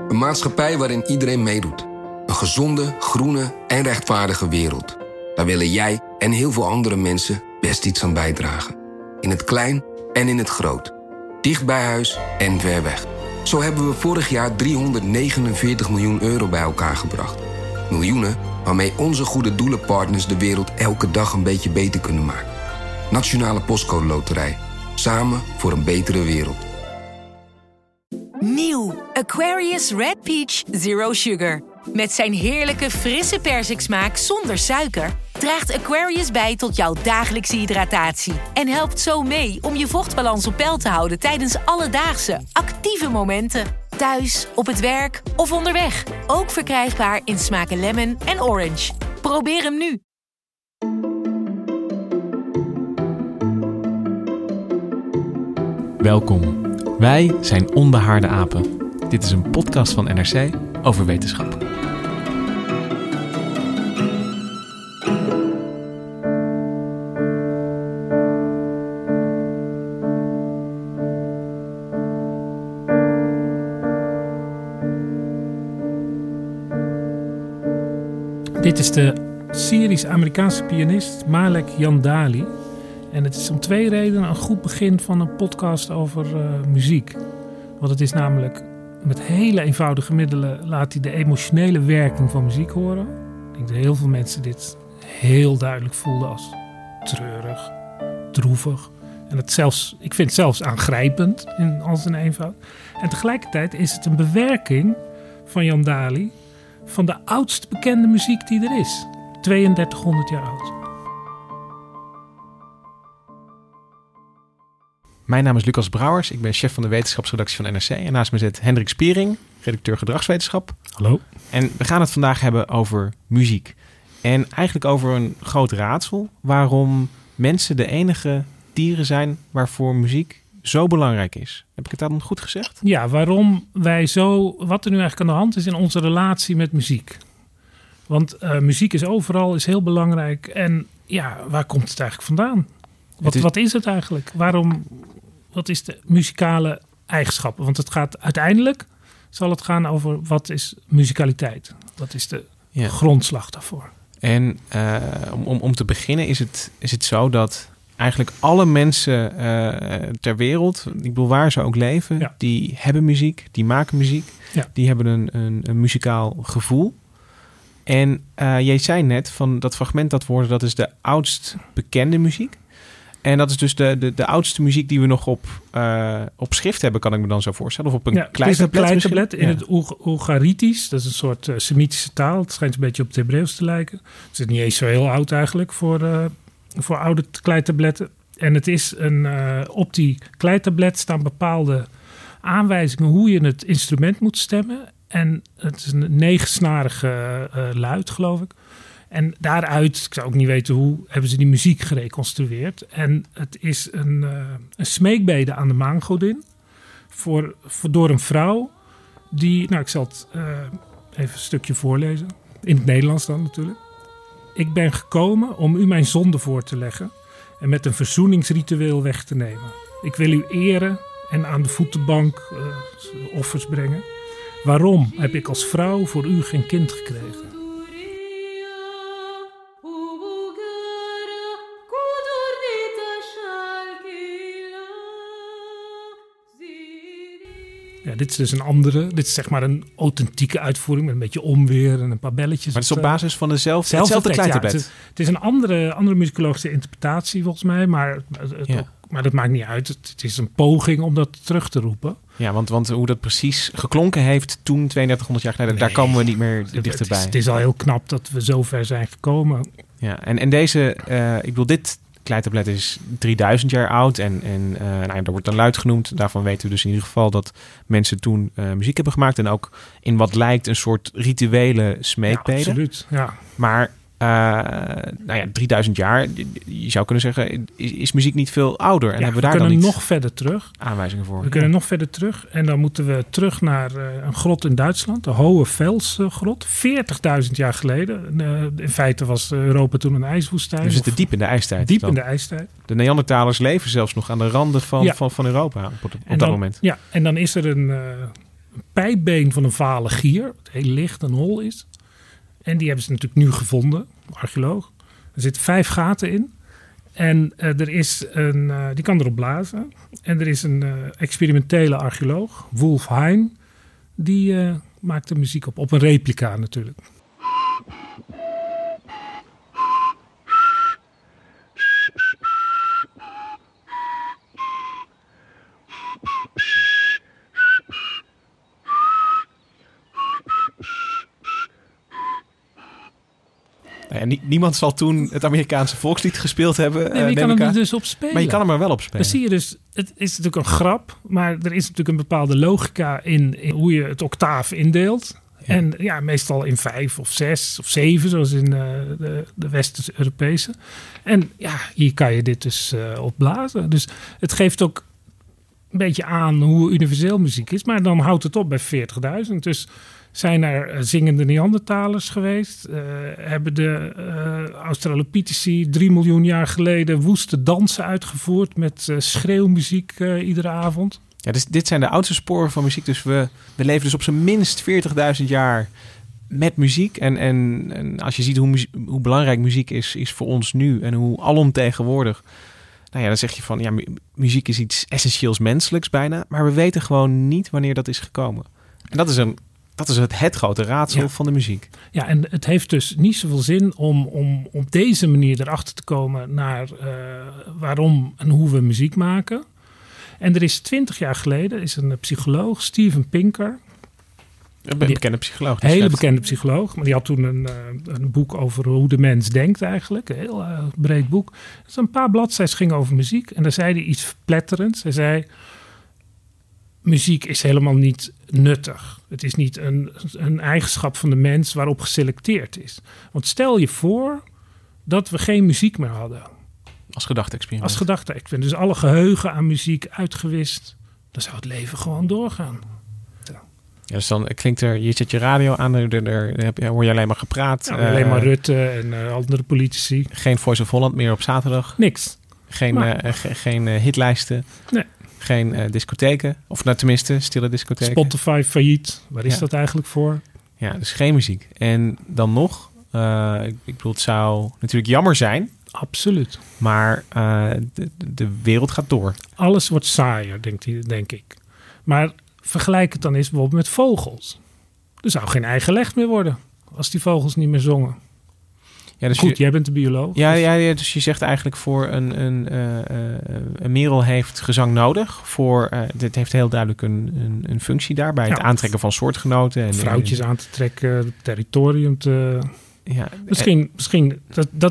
Een maatschappij waarin iedereen meedoet. Een gezonde, groene en rechtvaardige wereld. Daar willen jij en heel veel andere mensen best iets aan bijdragen. In het klein en in het groot. Dicht bij huis en ver weg. Zo hebben we vorig jaar 349 miljoen euro bij elkaar gebracht. Miljoenen waarmee onze goede doelenpartners de wereld elke dag een beetje beter kunnen maken. Nationale Postcode Loterij. Samen voor een betere wereld. Nieuw Aquarius Red Peach Zero Sugar. Met zijn heerlijke frisse persiksmaak zonder suiker draagt Aquarius bij tot jouw dagelijkse hydratatie. En helpt zo mee om je vochtbalans op peil te houden tijdens alledaagse, actieve momenten. Thuis, op het werk of onderweg. Ook verkrijgbaar in smaken lemon en orange. Probeer hem nu. Welkom. Wij zijn Onbehaarde Apen. Dit is een podcast van NRC over wetenschap. Dit is de Syrisch-Amerikaanse pianist Malek Yandali. En het is om 2 redenen een goed begin van een podcast over muziek. Want het is namelijk met hele eenvoudige middelen laat hij de emotionele werking van muziek horen. Ik denk dat heel veel mensen dit heel duidelijk voelden als treurig, droevig. En ik vind het zelfs aangrijpend in al zijn eenvoud. En tegelijkertijd is het een bewerking van Yandali van de oudst bekende muziek die er is. 3200 jaar oud. Mijn naam is Lucas Brouwers. Ik ben chef van de wetenschapsredactie van NRC. En naast me zit Hendrik Spiering, redacteur gedragswetenschap. Hallo. En we gaan het vandaag hebben over muziek. En eigenlijk over een groot raadsel. Waarom mensen de enige dieren zijn waarvoor muziek zo belangrijk is. Heb ik het dan goed gezegd? Ja, waarom wij wat er nu eigenlijk aan de hand is in onze relatie met muziek. Want muziek is overal, is heel belangrijk. En ja, waar komt het eigenlijk vandaan? Wat is het eigenlijk? Wat is de muzikale eigenschappen? Want uiteindelijk zal het gaan over wat is muzikaliteit? Wat is de grondslag daarvoor? En om te beginnen is het zo dat eigenlijk alle mensen ter wereld, ik bedoel waar ze ook leven, die hebben muziek, die maken muziek. Ja. Die hebben een muzikaal gevoel. En jij zei net van dat fragment dat is de oudst bekende muziek. En dat is dus de oudste muziek die we nog op schrift hebben, kan ik me dan zo voorstellen. Of op een kleitablet in het Oegaritisch. Dat is een soort Semitische taal. Het schijnt een beetje op het Hebreeuws te lijken. Het is niet eens zo heel oud eigenlijk voor oude kleitabletten. En het is op die kleitablet staan bepaalde aanwijzingen hoe je het instrument moet stemmen. En het is een 9-snarige luid, geloof ik. En daaruit, ik zou ook niet weten hoe, hebben ze die muziek gereconstrueerd. En het is een smeekbede aan de maangodin door een vrouw die, ik zal het even een stukje voorlezen. In het Nederlands dan natuurlijk. Ik ben gekomen om u mijn zonde voor te leggen en met een verzoeningsritueel weg te nemen. Ik wil u eren en aan de voetenbank offers brengen. Waarom heb ik als vrouw voor u geen kind gekregen? Ja, dit is dus een andere. Dit is zeg maar een authentieke uitvoering met een beetje omweer en een paar belletjes. Maar het is op basis van hetzelfde kleitablet. Ja, het is een andere muzikologische interpretatie volgens mij, maar dat maakt niet uit. Het is een poging om dat terug te roepen. Ja, want hoe dat precies geklonken heeft toen 3200 jaar geleden, daar komen we niet meer dichterbij. Het is al heel knap dat we zo ver zijn gekomen. Ja, en deze, ik bedoel, dit kleitablet is 3000 jaar oud en dat wordt dan luid genoemd. Daarvan weten we dus in ieder geval dat mensen toen muziek hebben gemaakt en ook in wat lijkt een soort rituele smeekbede. Ja, absoluut, ja. Maar 3000 jaar, je zou kunnen zeggen, is muziek niet veel ouder. En hebben we daar dan niet nog verder terug. Aanwijzingen voor? We kunnen nog verder terug. En dan moeten we terug naar een grot in Duitsland. De Hohe Felsgrot. 40.000 jaar geleden. In feite was Europa toen een ijswoestijn. We zitten diep in de ijstijd. Diep in de ijstijd. De Neandertalers leven zelfs nog aan de randen van Europa op dat moment. Ja, en dan is er pijpbeen van een vale gier. Het heel licht en hol is. En die hebben ze natuurlijk nu gevonden, archeoloog. Er zitten 5 gaten in. En er is die kan erop blazen. En er is een experimentele archeoloog, Wolf Hein. Die maakt de muziek op een replica natuurlijk. Ja, niemand zal toen het Amerikaanse volkslied gespeeld hebben. Nee, je kan hem er dus op spelen. Maar je kan hem er wel op spelen. Dan zie je dus, het is natuurlijk een grap, maar er is natuurlijk een bepaalde logica in hoe je het octaaf indeelt. Ja. En ja, meestal in 5 of 6 of 7, zoals in de West-Europese. En ja, hier kan je dit dus opblazen. Dus het geeft ook een beetje aan hoe universeel muziek is. Maar dan houdt het op bij 40.000. Dus zijn er zingende Neandertalers geweest? Hebben de Australopitheci 3 miljoen jaar geleden woeste dansen uitgevoerd met schreeuwmuziek iedere avond? Ja, dus dit zijn de oudste sporen van muziek. Dus we leven dus op zijn minst 40.000 jaar met muziek. En als je ziet hoe belangrijk muziek is voor ons nu en hoe alomtegenwoordig. Nou ja, dan zeg je van ja, muziek is iets essentieels menselijks bijna. Maar we weten gewoon niet wanneer dat is gekomen. En dat is het grote raadsel van de muziek. Ja, en het heeft dus niet zoveel zin om op deze manier erachter te komen naar waarom en hoe we muziek maken. En er is 20 jaar geleden een psycholoog, Steven Pinker. Een bekende psycholoog. Een hele bekende psycholoog. Maar die had toen een boek over hoe de mens denkt eigenlijk. Een heel breed boek. Dus een paar bladzijden gingen over muziek. En daar zei hij iets verpletterends. Hij zei, muziek is helemaal niet nuttig. Het is niet een eigenschap van de mens waarop geselecteerd is. Want stel je voor dat we geen muziek meer hadden. Als gedachte-experiment. Als gedachte-experiment. Dus alle geheugen aan muziek uitgewist. Dan zou het leven gewoon doorgaan. Ja, dus dan klinkt je zet je radio aan, hoor je alleen maar gepraat. Ja, alleen maar Rutte en andere politici. Geen Voice of Holland meer op zaterdag. Niks. Geen hitlijsten. Nee. Geen discotheken. Of nou, tenminste, stille discotheken. Spotify failliet. Waar is dat eigenlijk voor? Ja, dus geen muziek. En dan nog, ik bedoel, het zou natuurlijk jammer zijn. Absoluut. Maar de wereld gaat door. Alles wordt saaier, denk ik. Maar vergelijk het dan eens bijvoorbeeld met vogels. Er zou geen eigen leg meer worden als die vogels niet meer zongen. Ja, dus goed, jij bent de bioloog. Ja, dus je zegt eigenlijk voor een merel heeft gezang nodig. Dit heeft heel duidelijk een functie daar bij het aantrekken van soortgenoten. En vrouwtjes aan te trekken, territorium te... Ja, misschien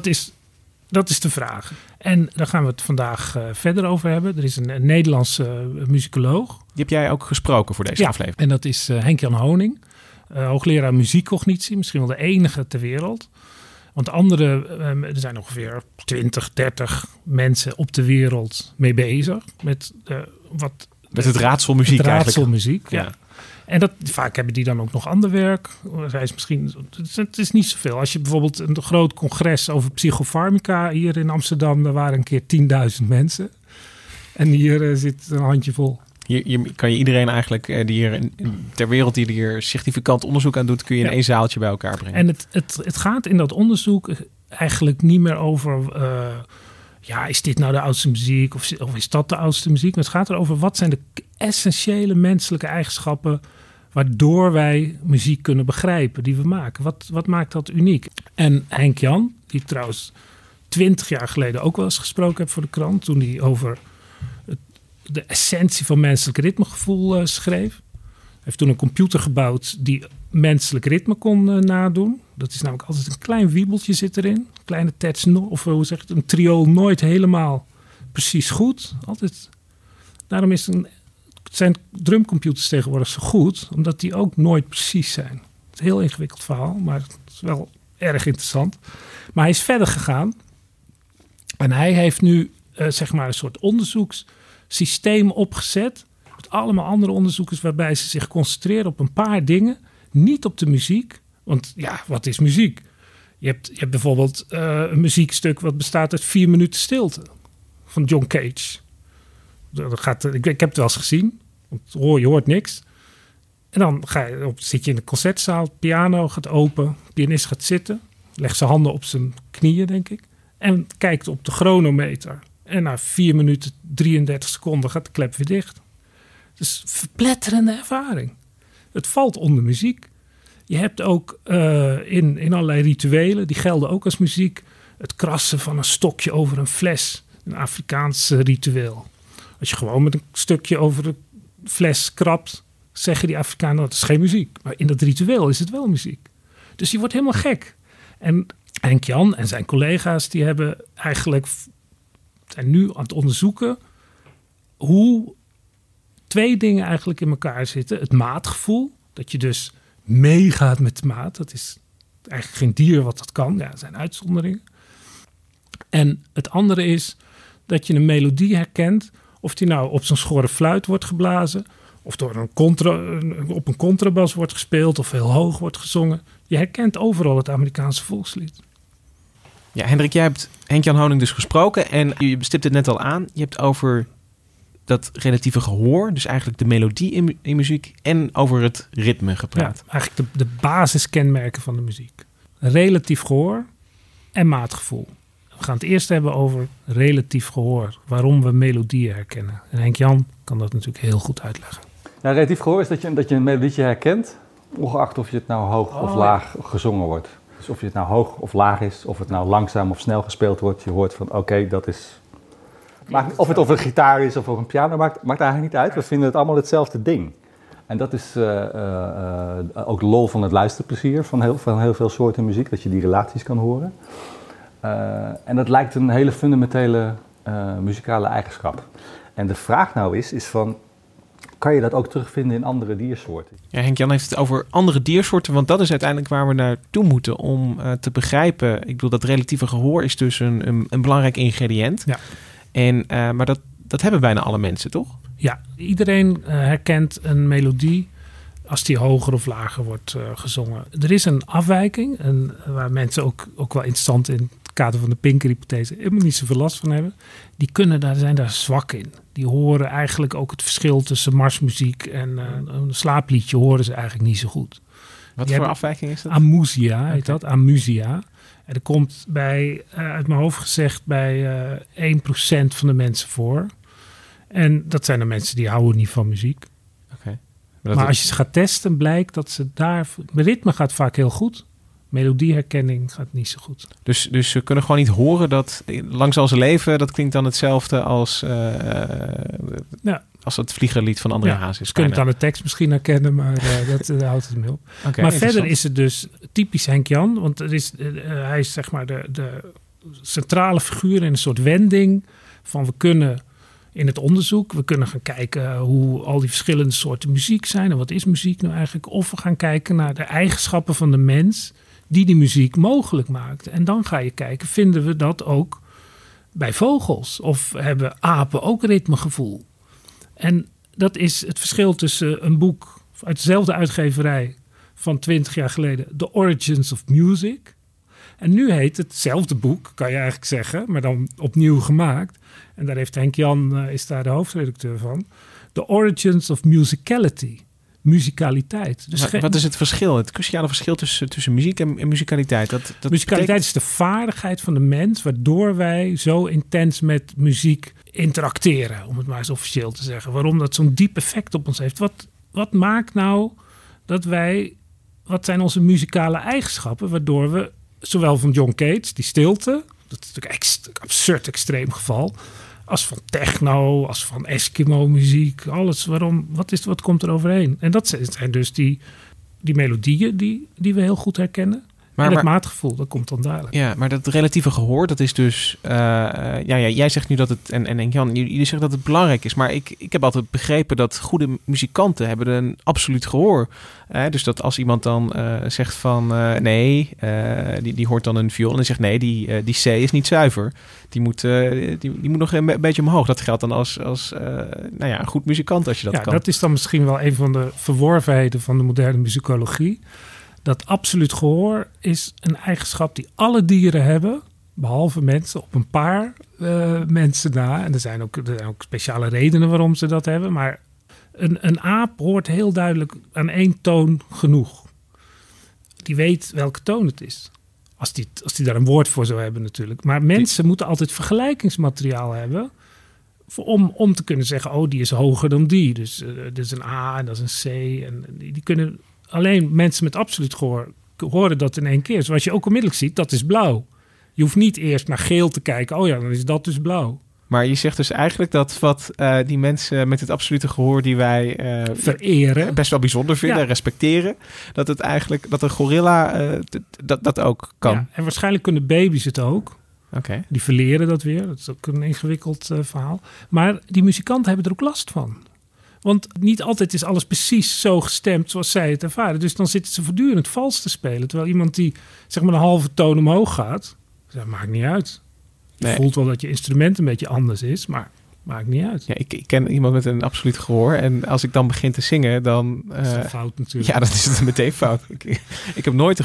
dat is de vraag. En daar gaan we het vandaag verder over hebben. Er is een Nederlandse muzikoloog. Die heb jij ook gesproken voor deze aflevering. En dat is Henk-Jan Honing. Hoogleraar muziekcognitie. Misschien wel de enige ter wereld. Want er zijn ongeveer 20, 30 mensen op de wereld mee bezig. Met het raadselmuziek eigenlijk. Raadselmuziek, ja. En vaak hebben die dan ook nog ander werk. Het is niet zoveel. Als je bijvoorbeeld een groot congres over psychofarmica hier in Amsterdam, daar waren een keer 10.000 mensen. En hier zit een handjevol. Hier kan je iedereen eigenlijk die hier ter wereld die hier significant onderzoek aan doet, kun je in één zaaltje bij elkaar brengen. En het gaat in dat onderzoek eigenlijk niet meer over is dit nou de oudste muziek of is dat de oudste muziek? Maar het gaat erover wat zijn de essentiële menselijke eigenschappen waardoor wij muziek kunnen begrijpen die we maken. Wat maakt dat uniek? En Henk-Jan, die trouwens 20 jaar geleden ook wel eens gesproken heeft voor de krant, toen hij over de essentie van menselijk ritmegevoel schreef. Hij heeft toen een computer gebouwd die menselijk ritme kon nadoen. Dat is namelijk altijd een klein wiebeltje zit erin. Een kleine terts, of hoe zeg je het, een triool nooit helemaal precies goed. Altijd. Daarom zijn drumcomputers tegenwoordig zo goed, omdat die ook nooit precies zijn. Het is een heel ingewikkeld verhaal, maar het is wel erg interessant. Maar hij is verder gegaan. En hij heeft nu een soort onderzoekssysteem opgezet. Met allemaal andere onderzoekers waarbij ze zich concentreren op een paar dingen. Niet op de muziek. Want ja, wat is muziek? Je hebt bijvoorbeeld een muziekstuk wat bestaat uit 4 minuten stilte. Van John Cage. Ik heb het wel eens gezien. Want je hoort niks. En dan zit je in de concertzaal, piano gaat open, pianist gaat zitten, legt zijn handen op zijn knieën, denk ik, en kijkt op de chronometer. En na 4 minuten 33 seconden gaat de klep weer dicht. Dus verpletterende ervaring. Het valt onder muziek. Je hebt ook in allerlei rituelen, die gelden ook als muziek, het krassen van een stokje over een fles. Een Afrikaans ritueel. Als je gewoon met een stukje over de fles krabt, zeggen die Afrikanen dat is geen muziek. Maar in dat ritueel is het wel muziek. Dus je wordt helemaal gek. En Henk Jan en zijn collega's die zijn nu aan het onderzoeken hoe 2 dingen eigenlijk in elkaar zitten. Het maatgevoel, dat je dus meegaat met de maat. Dat is eigenlijk geen dier wat dat kan. Ja, dat zijn uitzonderingen. En het andere is dat je een melodie herkent, of die nou op zo'n schorre fluit wordt geblazen, of door op een contrabas wordt gespeeld, of heel hoog wordt gezongen. Je herkent overal het Amerikaanse volkslied. Ja, Hendrik, jij hebt Henk-Jan Honing dus gesproken en je stipt het net al aan. Je hebt over dat relatieve gehoor, dus eigenlijk de melodie in muziek, en over het ritme gepraat. Ja, eigenlijk de basiskenmerken van de muziek. Relatief gehoor en maatgevoel. We gaan het eerst hebben over relatief gehoor. Waarom we melodieën herkennen. En Henk-Jan kan dat natuurlijk heel goed uitleggen. Ja, relatief gehoor is dat je een melodietje herkent, ongeacht of je het nou hoog of laag gezongen wordt. Dus of je het nou hoog of laag is, of het nou langzaam of snel gespeeld wordt. Je hoort van oké, dat is... Of het over een gitaar is of over een piano, maakt eigenlijk niet uit. We vinden het allemaal hetzelfde ding. En dat is ook de lol van het luisterplezier van heel veel soorten muziek. Dat je die relaties kan horen. En dat lijkt een hele fundamentele muzikale eigenschap. En de vraag nou is van, kan je dat ook terugvinden in andere diersoorten? Ja, Henk-Jan heeft het over andere diersoorten, want dat is uiteindelijk waar we naartoe moeten om te begrijpen. Ik bedoel, dat relatieve gehoor is dus een belangrijk ingrediënt. Ja. Maar dat hebben bijna alle mensen, toch? Ja, iedereen herkent een melodie als die hoger of lager wordt gezongen. Er is een afwijking, waar mensen ook wel interessant in het kader van de Pinker-hypothese helemaal niet zoveel last van hebben. Zijn daar zwak in. Die horen eigenlijk ook het verschil tussen marsmuziek en een slaapliedje horen ze eigenlijk niet zo goed. Wat voor afwijking is dat? Amusia heet dat, amusia. En er komt uit mijn hoofd gezegd, bij 1% van de mensen voor. En dat zijn de mensen die houden niet van muziek. Okay. Maar als je ze gaat testen, blijkt dat ze daar... Ritme gaat vaak heel goed. Melodieherkenning gaat niet zo goed. Dus ze kunnen gewoon niet horen dat lang zal ze leven, dat klinkt dan hetzelfde als het vliegerlied van André Hazes. Ze kunnen het aan de tekst misschien herkennen, maar dat houdt het mee op. Okay, maar verder is het dus typisch Henk Jan, want hij is zeg maar de centrale figuur in een soort wending van we kunnen in het onderzoek, we kunnen gaan kijken hoe al die verschillende soorten muziek zijn en wat is muziek nou eigenlijk, of we gaan kijken naar de eigenschappen van de mens die muziek mogelijk maakt. En dan ga je kijken, vinden we dat ook bij vogels? Of hebben apen ook ritmegevoel? En dat is het verschil tussen een boek uit dezelfde uitgeverij van 20 jaar geleden, The Origins of Music. En nu heet hetzelfde boek, kan je eigenlijk zeggen, maar dan opnieuw gemaakt. En daar heeft Henk Jan, is daar de hoofdredacteur van. The Origins of Musicality. Muzikaliteit. Dus wat is het verschil? Het cruciale verschil tussen muziek en muzikaliteit? Muzikaliteit is de vaardigheid van de mens waardoor wij zo intens met muziek interacteren, om het maar eens officieel te zeggen. Waarom dat zo'n diep effect op ons heeft. Wat maakt nou dat wat zijn onze muzikale eigenschappen waardoor we, zowel van John Cage, die stilte, dat is natuurlijk een absurd extreem geval, als van techno, als van Eskimo-muziek, alles. Wat komt er overheen? En dat zijn dus die melodieën die we heel goed herkennen. Maar het maatgevoel, dat komt dan duidelijk. Ja, maar dat relatieve gehoor, dat is dus... jij zegt nu dat het... En Jan, jullie zeggen dat het belangrijk is. Maar ik heb altijd begrepen dat goede muzikanten hebben een absoluut gehoor. Dus dat als iemand dan zegt van... die hoort dan een viool en zegt... Nee, die C is niet zuiver. Die moet nog een beetje omhoog. Dat geldt dan als een goed muzikant als je dat kan. Dat is dan misschien wel een van de verworvenheden van de moderne muzikologie. Dat absoluut gehoor is een eigenschap die alle dieren hebben, behalve mensen, op een paar mensen na. En er zijn ook speciale redenen waarom ze dat hebben. Maar Een aap hoort heel duidelijk aan 1 toon genoeg. Die weet welke toon het is. Als die daar een woord voor zou hebben natuurlijk. Maar mensen moeten altijd vergelijkingsmateriaal hebben... Om te kunnen zeggen, die is hoger dan die. Dus dit is een A en dat is een C. En die kunnen alleen mensen met absoluut gehoor horen dat in 1 keer. Zoals je ook onmiddellijk ziet, dat is blauw. Je hoeft niet eerst naar geel te kijken. Dan is dat dus blauw. Maar je zegt dus eigenlijk dat wat die mensen met het absolute gehoor die wij vereren, best wel bijzonder vinden, respecteren, dat een gorilla dat ook kan. Ja, en waarschijnlijk kunnen baby's het ook. Okay. Die verleren dat weer. Dat is ook een ingewikkeld verhaal. Maar die muzikanten hebben er ook last van. Want niet altijd is alles precies zo gestemd zoals zij het ervaren. Dus dan zitten ze voortdurend vals te spelen. Terwijl iemand die zeg maar een halve toon omhoog gaat, dat maakt niet uit. Je voelt wel dat je instrument een beetje anders is, maar maakt niet uit. Ja, ik ken iemand met een absoluut gehoor. En als ik dan begin te zingen, dan... dat is fout natuurlijk. Ja, dan is het meteen fout. Ik heb nooit de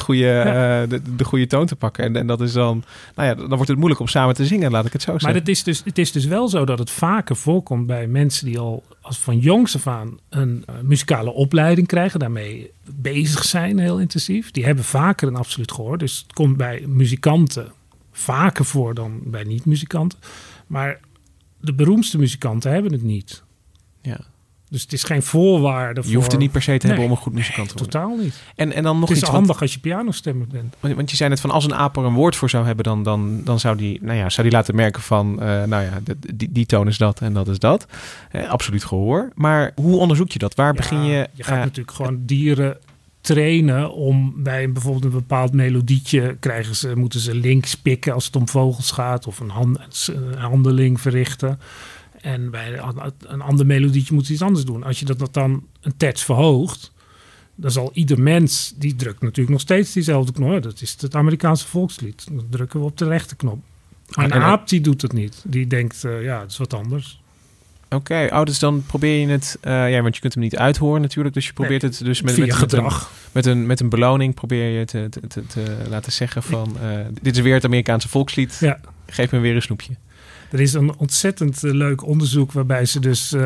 goede toon te pakken. En dat is dan... dan wordt het moeilijk om samen te zingen, laat ik het zo zeggen. Maar het is dus wel zo dat het vaker voorkomt bij mensen die al als van jongs af aan een muzikale opleiding krijgen, daarmee bezig zijn heel intensief. Die hebben vaker een absoluut gehoor. Dus het komt bij muzikanten vaker voor dan bij niet-muzikanten. Maar de beroemdste muzikanten hebben het niet. Ja. Dus het is geen voorwaarde voor... Je hoeft het niet per se te hebben om een goed muzikant te worden. Totaal niet. En dan nog het is iets handig als je pianostemmer bent. Want je zei net van als een aap er een woord voor zou hebben, dan zou die laten merken van die toon is dat en dat is dat. Absoluut gehoor. Maar hoe onderzoek je dat? Waar begin je? Je gaat natuurlijk gewoon dieren trainen om bij bijvoorbeeld een bepaald melodietje moeten ze links pikken als het om vogels gaat of een handeling verrichten. En bij een ander melodietje moeten ze iets anders doen. Als je dat dan een terts verhoogt, dan zal ieder mens, die drukt natuurlijk nog steeds diezelfde knop. Dat is het Amerikaanse volkslied. Dan drukken we op de rechterknop. Maar een aap die doet het niet. Die denkt, het is wat anders. Oké, dus dan probeer je het... want je kunt hem niet uithoren natuurlijk. Dus je probeert het dus met gedrag. Met een beloning probeer je te laten zeggen van... dit is weer het Amerikaanse volkslied. Ja. Geef me weer een snoepje. Er is een ontzettend leuk onderzoek waarbij ze dus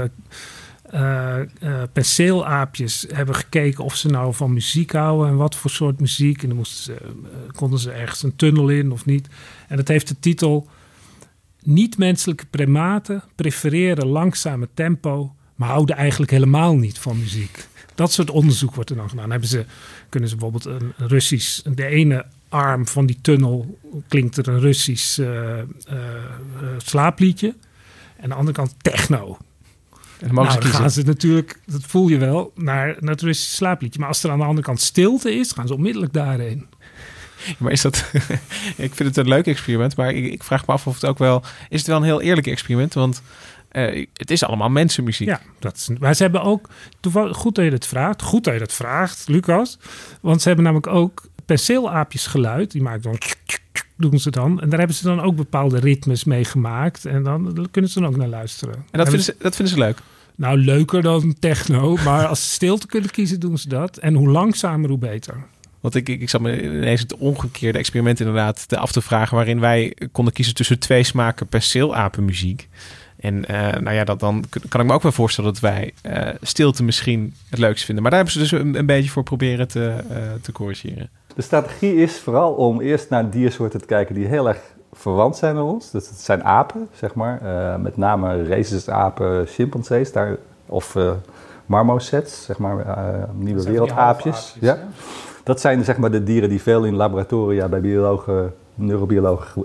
penseelaapjes hebben gekeken of ze nou van muziek houden en wat voor soort muziek. En dan konden ze ergens een tunnel in of niet. En dat heeft de titel: niet-menselijke primaten prefereren langzame tempo, maar houden eigenlijk helemaal niet van muziek. Dat soort onderzoek wordt er dan gedaan. Kunnen ze bijvoorbeeld een Russisch, de ene arm van die tunnel klinkt er een Russisch slaapliedje. En aan de andere kant techno. En dan gaan ze natuurlijk, dat voel je wel, naar het Russische slaapliedje. Maar als er aan de andere kant stilte is, gaan ze onmiddellijk daarheen. Maar is dat... ik vind het een leuk experiment, maar ik vraag me af of het ook wel... Is het wel een heel eerlijk experiment? Want het is allemaal mensenmuziek. Ja, maar ze hebben ook... Goed dat je dat vraagt, Lucas. Want ze hebben namelijk ook penseelaapjes geluid. Die maken dan... doen ze dan. En daar hebben ze dan ook bepaalde ritmes mee gemaakt. En dan kunnen ze dan ook naar luisteren. En dat vinden ze leuk? Nou, leuker dan techno. Maar als ze stilte kunnen kiezen, doen ze dat. En hoe langzamer, hoe beter. Want ik zat me ineens het omgekeerde experiment inderdaad af te vragen... waarin wij konden kiezen tussen 2 smaken penseelapenmuziek. En dan kan ik me ook wel voorstellen dat wij stilte misschien het leukst vinden. Maar daar hebben ze dus een beetje voor proberen te corrigeren. De strategie is vooral om eerst naar diersoorten te kijken die heel erg verwant zijn met ons. Dus het zijn apen, zeg maar. Met name rhesusapen, chimpansees of marmosets, zeg maar, nieuwe wereldaapjes. Ja. Dat zijn zeg maar de dieren die veel in laboratoria bij biologen, neurobiologen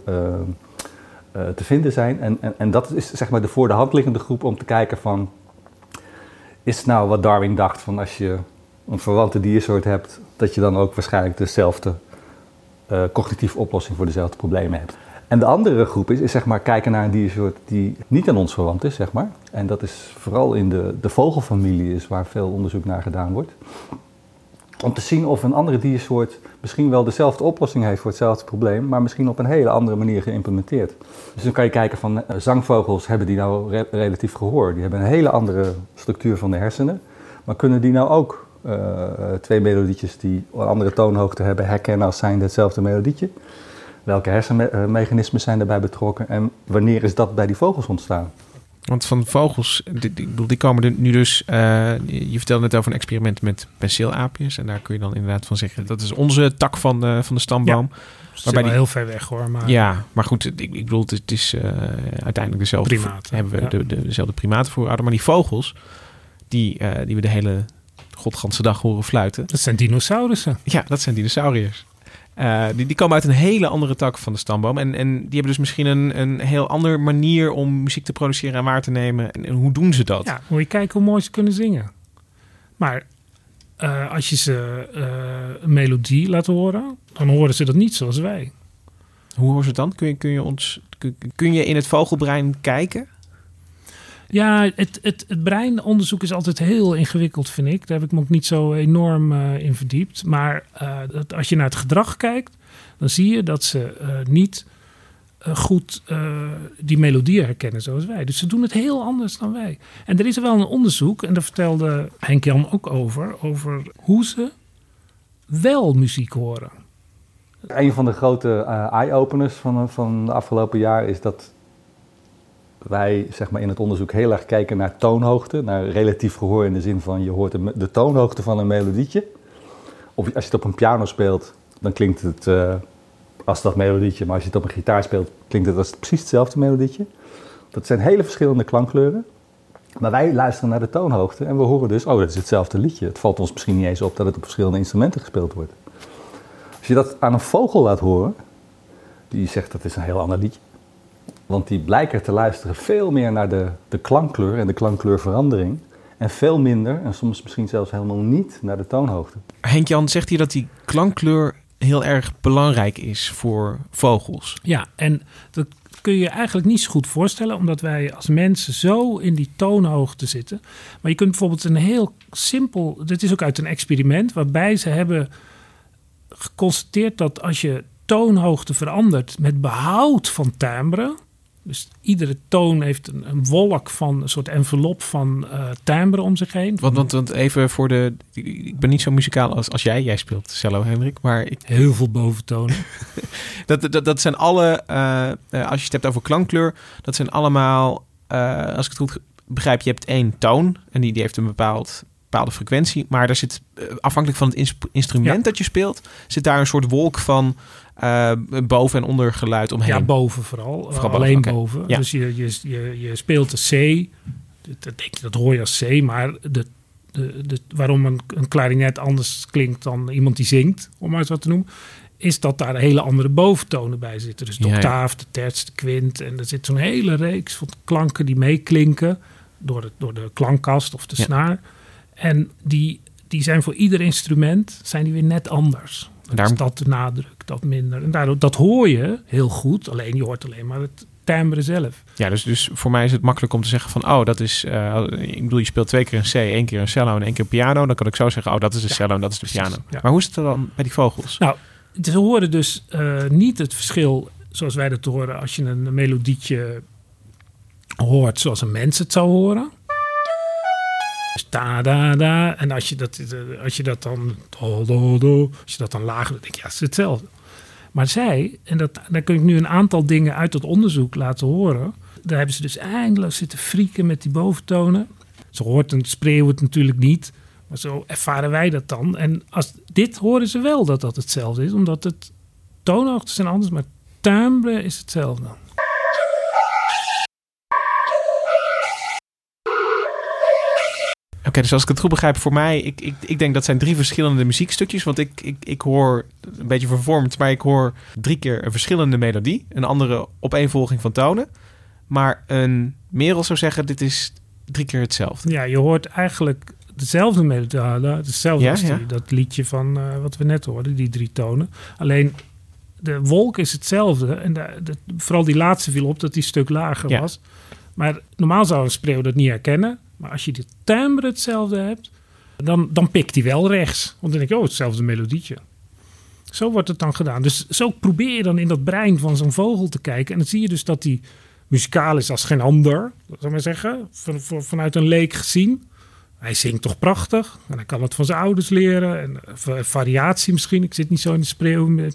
te vinden zijn. En dat is zeg maar de voor de hand liggende groep om te kijken van... Is het nou wat Darwin dacht van als je een verwante diersoort hebt... dat je dan ook waarschijnlijk dezelfde cognitieve oplossing voor dezelfde problemen hebt. En de andere groep is zeg maar kijken naar een diersoort die niet aan ons verwant is, zeg maar. En dat is vooral in de vogelfamilie is waar veel onderzoek naar gedaan wordt. Om te zien of een andere diersoort misschien wel dezelfde oplossing heeft voor hetzelfde probleem, maar misschien op een hele andere manier geïmplementeerd. Dus dan kan je kijken van zangvogels, hebben die nou relatief gehoor? Die hebben een hele andere structuur van de hersenen. Maar kunnen die nou ook 2 melodietjes die een andere toonhoogte hebben herkennen als zijnde hetzelfde melodietje? Welke hersenmechanismen zijn daarbij betrokken en wanneer is dat bij die vogels ontstaan? Want van vogels, die komen er nu dus... je vertelde net over een experiment met penseelaapjes. En daar kun je dan inderdaad van zeggen... dat is onze tak van de stamboom. Ja, waarbij die heel ver weg hoor. Maar... Ja, maar goed, ik bedoel, het is uiteindelijk dezelfde... Primaten. Hebben we dezelfde primatenvoorouders. Maar die vogels, die we de hele godganse dag horen fluiten... Dat zijn dinosaurussen. Ja, dat zijn dinosauriërs. Die komen uit een hele andere tak van de stamboom. En die hebben dus misschien een heel andere manier om muziek te produceren en waar te nemen. En hoe doen ze dat? Ja, moet je kijken hoe mooi ze kunnen zingen. Maar als je ze een melodie laat horen, dan horen ze dat niet zoals wij. Hoe horen ze het dan? Kun je in het vogelbrein kijken? Ja, het breinonderzoek is altijd heel ingewikkeld, vind ik. Daar heb ik me ook niet zo enorm in verdiept. Maar als je naar het gedrag kijkt, dan zie je dat ze niet goed die melodieën herkennen zoals wij. Dus ze doen het heel anders dan wij. En er is wel een onderzoek, en daar vertelde Henk-Jan ook over hoe ze wel muziek horen. Een van de grote eye-openers van de afgelopen jaar is dat wij zeg maar, in het onderzoek heel erg kijken naar toonhoogte, naar relatief gehoor in de zin van je hoort de toonhoogte van een melodietje. Of als je het op een piano speelt, dan klinkt het als dat melodietje, maar als je het op een gitaar speelt, klinkt het als precies hetzelfde melodietje. Dat zijn hele verschillende klankkleuren. Maar wij luisteren naar de toonhoogte en we horen dus, dat is hetzelfde liedje. Het valt ons misschien niet eens op dat het op verschillende instrumenten gespeeld wordt. Als je dat aan een vogel laat horen, die zegt dat is een heel ander liedje. Want die blijken te luisteren veel meer naar de klankkleur en de klankkleurverandering. En veel minder, en soms misschien zelfs helemaal niet, naar de toonhoogte. Henk-Jan zegt hier dat die klankkleur heel erg belangrijk is voor vogels. Ja, en dat kun je eigenlijk niet zo goed voorstellen, omdat wij als mensen zo in die toonhoogte zitten. Maar je kunt bijvoorbeeld een heel simpel, dit is ook uit een experiment, waarbij ze hebben geconstateerd dat als je toonhoogte verandert met behoud van timbre, dus iedere toon heeft een wolk van een soort envelop van timbre om zich heen. Want even voor ik ben niet zo muzikaal als jij. Jij speelt cello, Hendrik, maar heel veel boventonen. dat zijn alle, als je het hebt over klankkleur, dat zijn allemaal, als ik het goed begrijp, je hebt één toon en die heeft een bepaalde frequentie, maar daar zit, afhankelijk van het instrument dat je speelt, zit daar een soort wolk van boven- en ondergeluid omheen. Ja, boven vooral alleen boven. Boven. Ja. Dus je speelt de C, dat hoor je als C, maar waarom een klarinet anders klinkt dan iemand die zingt, om maar eens wat te noemen, is dat daar hele andere boventonen bij zitten. Dus de octaaf, de terts, de kwint, en er zit zo'n hele reeks van klanken die meeklinken door de klankkast of de snaar. En die zijn voor ieder instrument zijn die weer net anders. Dus dat de nadruk, dat minder. En daardoor, dat hoor je heel goed. Alleen je hoort alleen maar het timbre zelf. Ja, dus voor mij is het makkelijk om te zeggen van, dat is, ik bedoel, je speelt 2 keer een C, 1 keer een cello en 1 keer een piano. Dan kan ik zo zeggen, dat is de cello en dat is de piano. Ja. Maar hoe is het dan bij die vogels? Nou, ze horen dus niet het verschil zoals wij dat horen als je een melodietje hoort zoals een mens het zou horen. Dus da, da, da. En als je dat dan do, do, do, als je dat dan lager, dan denk je, het is hetzelfde. Maar zij, en daar kun ik nu een aantal dingen uit dat onderzoek laten horen. Daar hebben ze dus eindeloos zitten frieken met die boventonen. Ze hoort een spreeuw het natuurlijk niet, maar zo ervaren wij dat dan. En dit horen ze wel dat hetzelfde is, omdat het toonhoogtes zijn anders, maar timbre is hetzelfde. Oké, dus als ik het goed begrijp, voor mij, ik denk dat zijn 3 verschillende muziekstukjes. Want ik hoor, een beetje vervormd, maar ik hoor 3 keer een verschillende melodie. Een andere opeenvolging van tonen. Maar een Merel zou zeggen, dit is 3 keer hetzelfde. Ja, je hoort eigenlijk dezelfde melodie. Hetzelfde als dat liedje van wat we net hoorden, die 3 tonen. Alleen de wolk is hetzelfde. En vooral die laatste viel op dat die een stuk lager was. Maar normaal zou een spreeuw dat niet herkennen. Maar als je de timbre hetzelfde hebt, dan pikt hij wel rechts. Want dan denk je, hetzelfde melodietje. Zo wordt het dan gedaan. Dus zo probeer je dan in dat brein van zo'n vogel te kijken. En dan zie je dus dat die muzikaal is als geen ander. Dat zou maar zeggen, vanuit een leek gezien. Hij zingt toch prachtig. En hij kan het van zijn ouders leren. En variatie misschien. Ik zit niet zo in de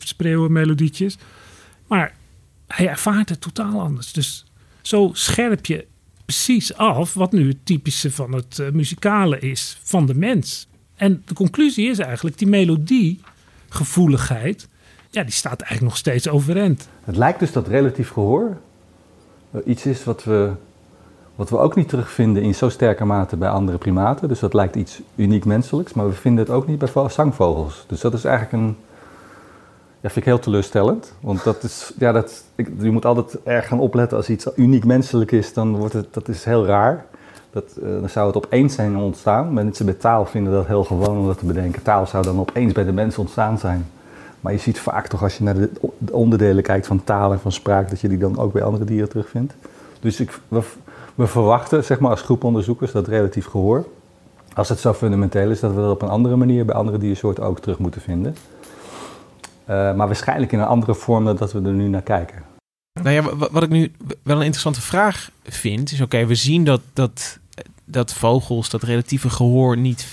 spreeuwenmelodietjes. Maar hij ervaart het totaal anders. Dus zo scherp je precies af wat nu het typische van het muzikale is van de mens. En de conclusie is eigenlijk, die melodiegevoeligheid, ja, die staat eigenlijk nog steeds overeind. Het lijkt dus dat relatief gehoor iets is wat we ook niet terugvinden in zo sterke mate bij andere primaten. Dus dat lijkt iets uniek menselijks, maar we vinden het ook niet bij zangvogels. Dus dat is eigenlijk vind ik heel teleurstellend. Want je moet altijd erg gaan opletten als iets uniek menselijk is, dat is heel raar. Dan zou het opeens zijn ontstaan. Mensen bij taal vinden dat heel gewoon om dat te bedenken. Taal zou dan opeens bij de mens ontstaan zijn. Maar je ziet vaak toch als je naar de onderdelen kijkt van taal en van spraak, dat je die dan ook bij andere dieren terugvindt. Dus we verwachten, zeg maar als groep onderzoekers, dat relatief gehoor, als het zo fundamenteel is, dat we dat op een andere manier bij andere diersoorten ook terug moeten vinden. Maar waarschijnlijk in een andere vorm dan dat we er nu naar kijken. Nou ja, wat ik nu wel een interessante vraag vind, is we zien dat vogels dat relatieve gehoor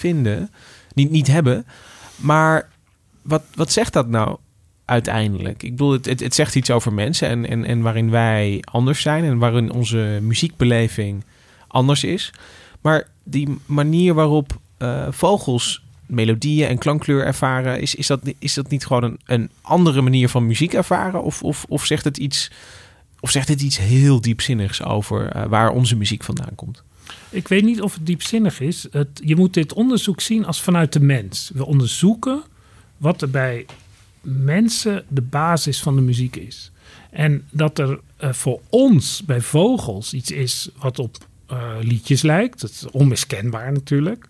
niet hebben. Maar wat zegt dat nou uiteindelijk? Ik bedoel, het zegt iets over mensen en waarin wij anders zijn en waarin onze muziekbeleving anders is. Maar die manier waarop vogels melodieën en klankkleur ervaren, is dat niet gewoon een andere manier van muziek ervaren? Of zegt het iets heel diepzinnigs over waar onze muziek vandaan komt? Ik weet niet of het diepzinnig is. Je moet dit onderzoek zien als vanuit de mens. We onderzoeken wat er bij mensen de basis van de muziek is. En dat er voor ons bij vogels iets is wat op liedjes lijkt. Dat is onmiskenbaar natuurlijk.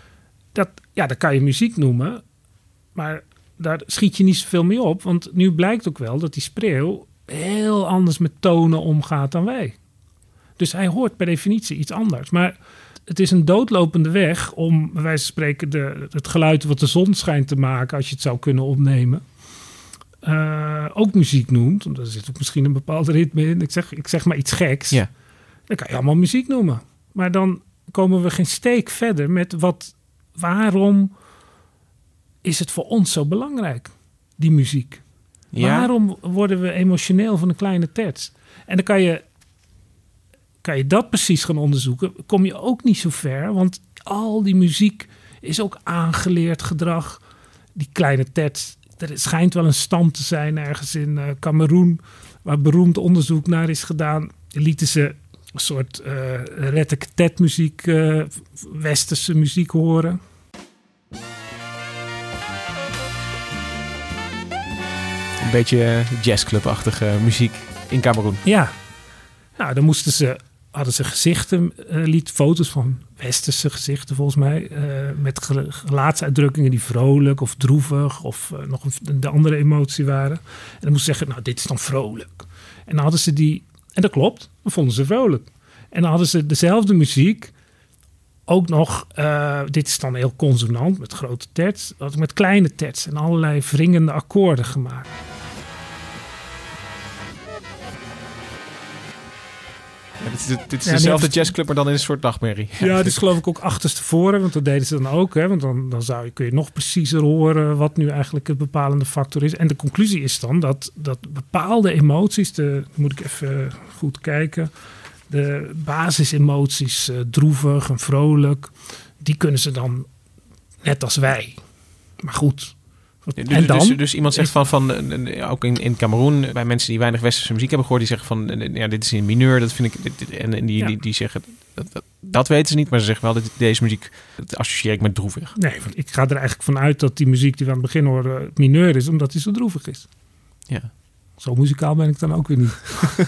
Dat kan je muziek noemen, maar daar schiet je niet zoveel mee op. Want nu blijkt ook wel dat die spreeuw heel anders met tonen omgaat dan wij. Dus hij hoort per definitie iets anders. Maar het is een doodlopende weg om, bij wijze van spreken, het geluid wat de zon schijnt te maken, als je het zou kunnen opnemen, ook muziek noemt. Want er zit ook misschien een bepaald ritme in. Ik zeg maar iets geks. Ja. Dan kan je allemaal muziek noemen. Maar dan komen we geen steek verder met waarom is het voor ons zo belangrijk, die muziek? Ja. Waarom worden we emotioneel van een kleine terts? En dan kan je dat precies gaan onderzoeken. Kom je ook niet zo ver, want al die muziek is ook aangeleerd gedrag. Die kleine terts, er schijnt wel een stam te zijn ergens in Kameroen, waar beroemd onderzoek naar is gedaan. Lieten ze een soort ret-a-tet-muziek, westerse muziek horen. Een beetje jazzclubachtige muziek in Kameroen. Ja. Nou, dan hadden ze gezichten, foto's van westerse gezichten volgens mij, met gelaatsuitdrukkingen die vrolijk of droevig of nog de andere emotie waren. En dan moesten ze zeggen, nou, dit is dan vrolijk. En dan hadden ze en dat klopt, dat vonden ze vrolijk. En dan hadden ze dezelfde muziek ook nog, dit is dan heel consonant met grote terts, met kleine terts en allerlei wringende akkoorden gemaakt. Ja, dit is dezelfde jazzclub, maar dan in een soort nachtmerrie. Ja, dit is geloof ik ook achterstevoren, want dat deden ze dan ook. Hè, want dan kun je nog preciezer horen wat nu eigenlijk het bepalende factor is. En de conclusie is dan dat bepaalde emoties, moet ik even goed kijken, de basisemoties, droevig en vrolijk, die kunnen ze dan net als wij. Maar goed. En dan? Dus iemand zegt ook in Kameroen, bij mensen die weinig westerse muziek hebben gehoord, die zeggen van, ja, dit is in mineur, dat vind ik, en die zeggen, dat weten ze niet, maar ze zeggen wel, deze muziek, dat associeer ik met droevig. Nee, want ik ga er eigenlijk vanuit dat die muziek die we aan het begin horen mineur is, omdat die zo droevig is. Ja. Zo muzikaal ben ik dan ook weer niet.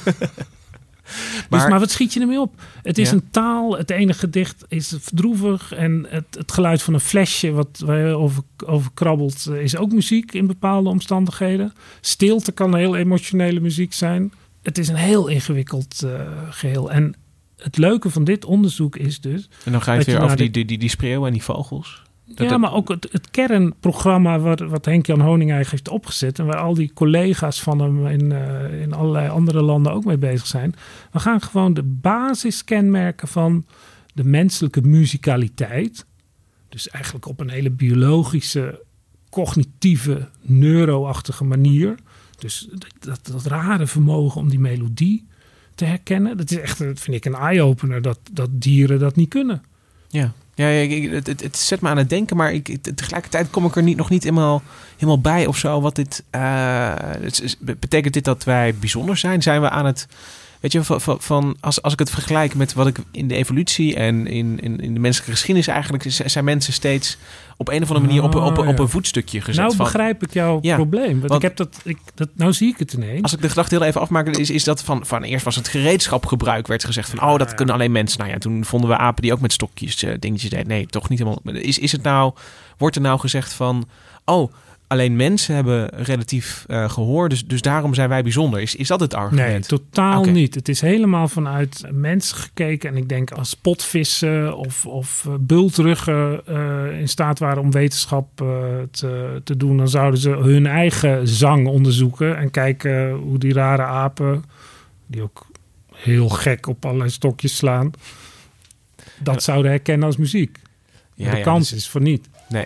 Maar wat schiet je ermee op? Het is een taal, het ene gedicht is droevig en het geluid van een flesje wat over krabbelt is ook muziek in bepaalde omstandigheden. Stilte kan heel emotionele muziek zijn. Het is een heel ingewikkeld geheel. En het leuke van dit onderzoek is dus... En dan ga je het weer over die spreeuwen en die vogels. Maar ook het kernprogramma wat Henk-Jan Honinga heeft opgezet en waar al die collega's van hem in allerlei andere landen ook mee bezig zijn. We gaan gewoon de basiskenmerken van de menselijke muzikaliteit, dus eigenlijk op een hele biologische, cognitieve, neuroachtige manier. Dus dat rare vermogen om die melodie te herkennen. Dat is echt, vind ik, een eye-opener dat dieren dat niet kunnen. Ja. Ja, het zet me aan het denken, maar tegelijkertijd kom ik er nog niet helemaal bij of zo. Wat dit betekent dit dat wij bijzonder zijn? Zijn we aan het, weet je, van als ik het vergelijk met wat ik in de evolutie en in de menselijke geschiedenis eigenlijk zijn mensen steeds op een of andere manier op een voetstukje gezet. Nou begrijp ik jouw probleem. Want ik heb nou zie ik het ineens. Als ik de gedachte heel even afmaak, is dat van eerst was het gereedschapgebruik, werd gezegd van dat kunnen alleen mensen. Nou ja, toen vonden we apen die ook met stokjes dingetjes deden. Nee, toch niet helemaal. Wordt er nou gezegd van alleen mensen hebben relatief gehoor, dus daarom zijn wij bijzonder. Is dat het argument? Nee, totaal niet. Het is helemaal vanuit mensen gekeken. En ik denk als potvissen of bultruggen in staat waren om wetenschap te doen, dan zouden ze hun eigen zang onderzoeken en kijken hoe die rare apen, die ook heel gek op allerlei stokjes slaan, dat zouden herkennen als muziek. Ja, de kans is voor niet. Nee.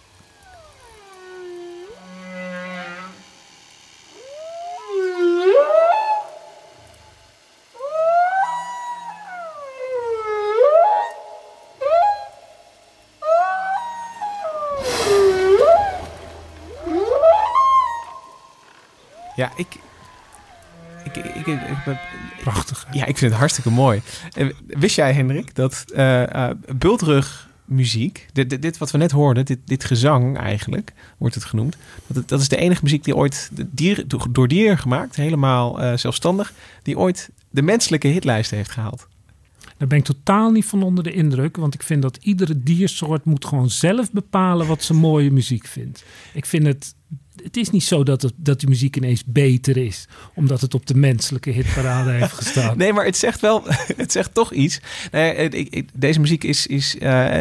Ja, ik prachtig. Ja, ik vind het hartstikke mooi. Wist jij, Hendrik, dat bultrugmuziek, dit wat we net hoorden, dit gezang eigenlijk, wordt het genoemd, dat is de enige muziek die ooit door dieren gemaakt, helemaal zelfstandig, die ooit de menselijke hitlijsten heeft gehaald. Daar ben ik totaal niet van onder de indruk, want ik vind dat iedere diersoort moet gewoon zelf bepalen wat ze mooie muziek vindt. Ik vind het is niet zo dat die muziek ineens beter is, omdat het op de menselijke hitparade heeft gestaan. Nee, maar het zegt toch iets. Deze muziek is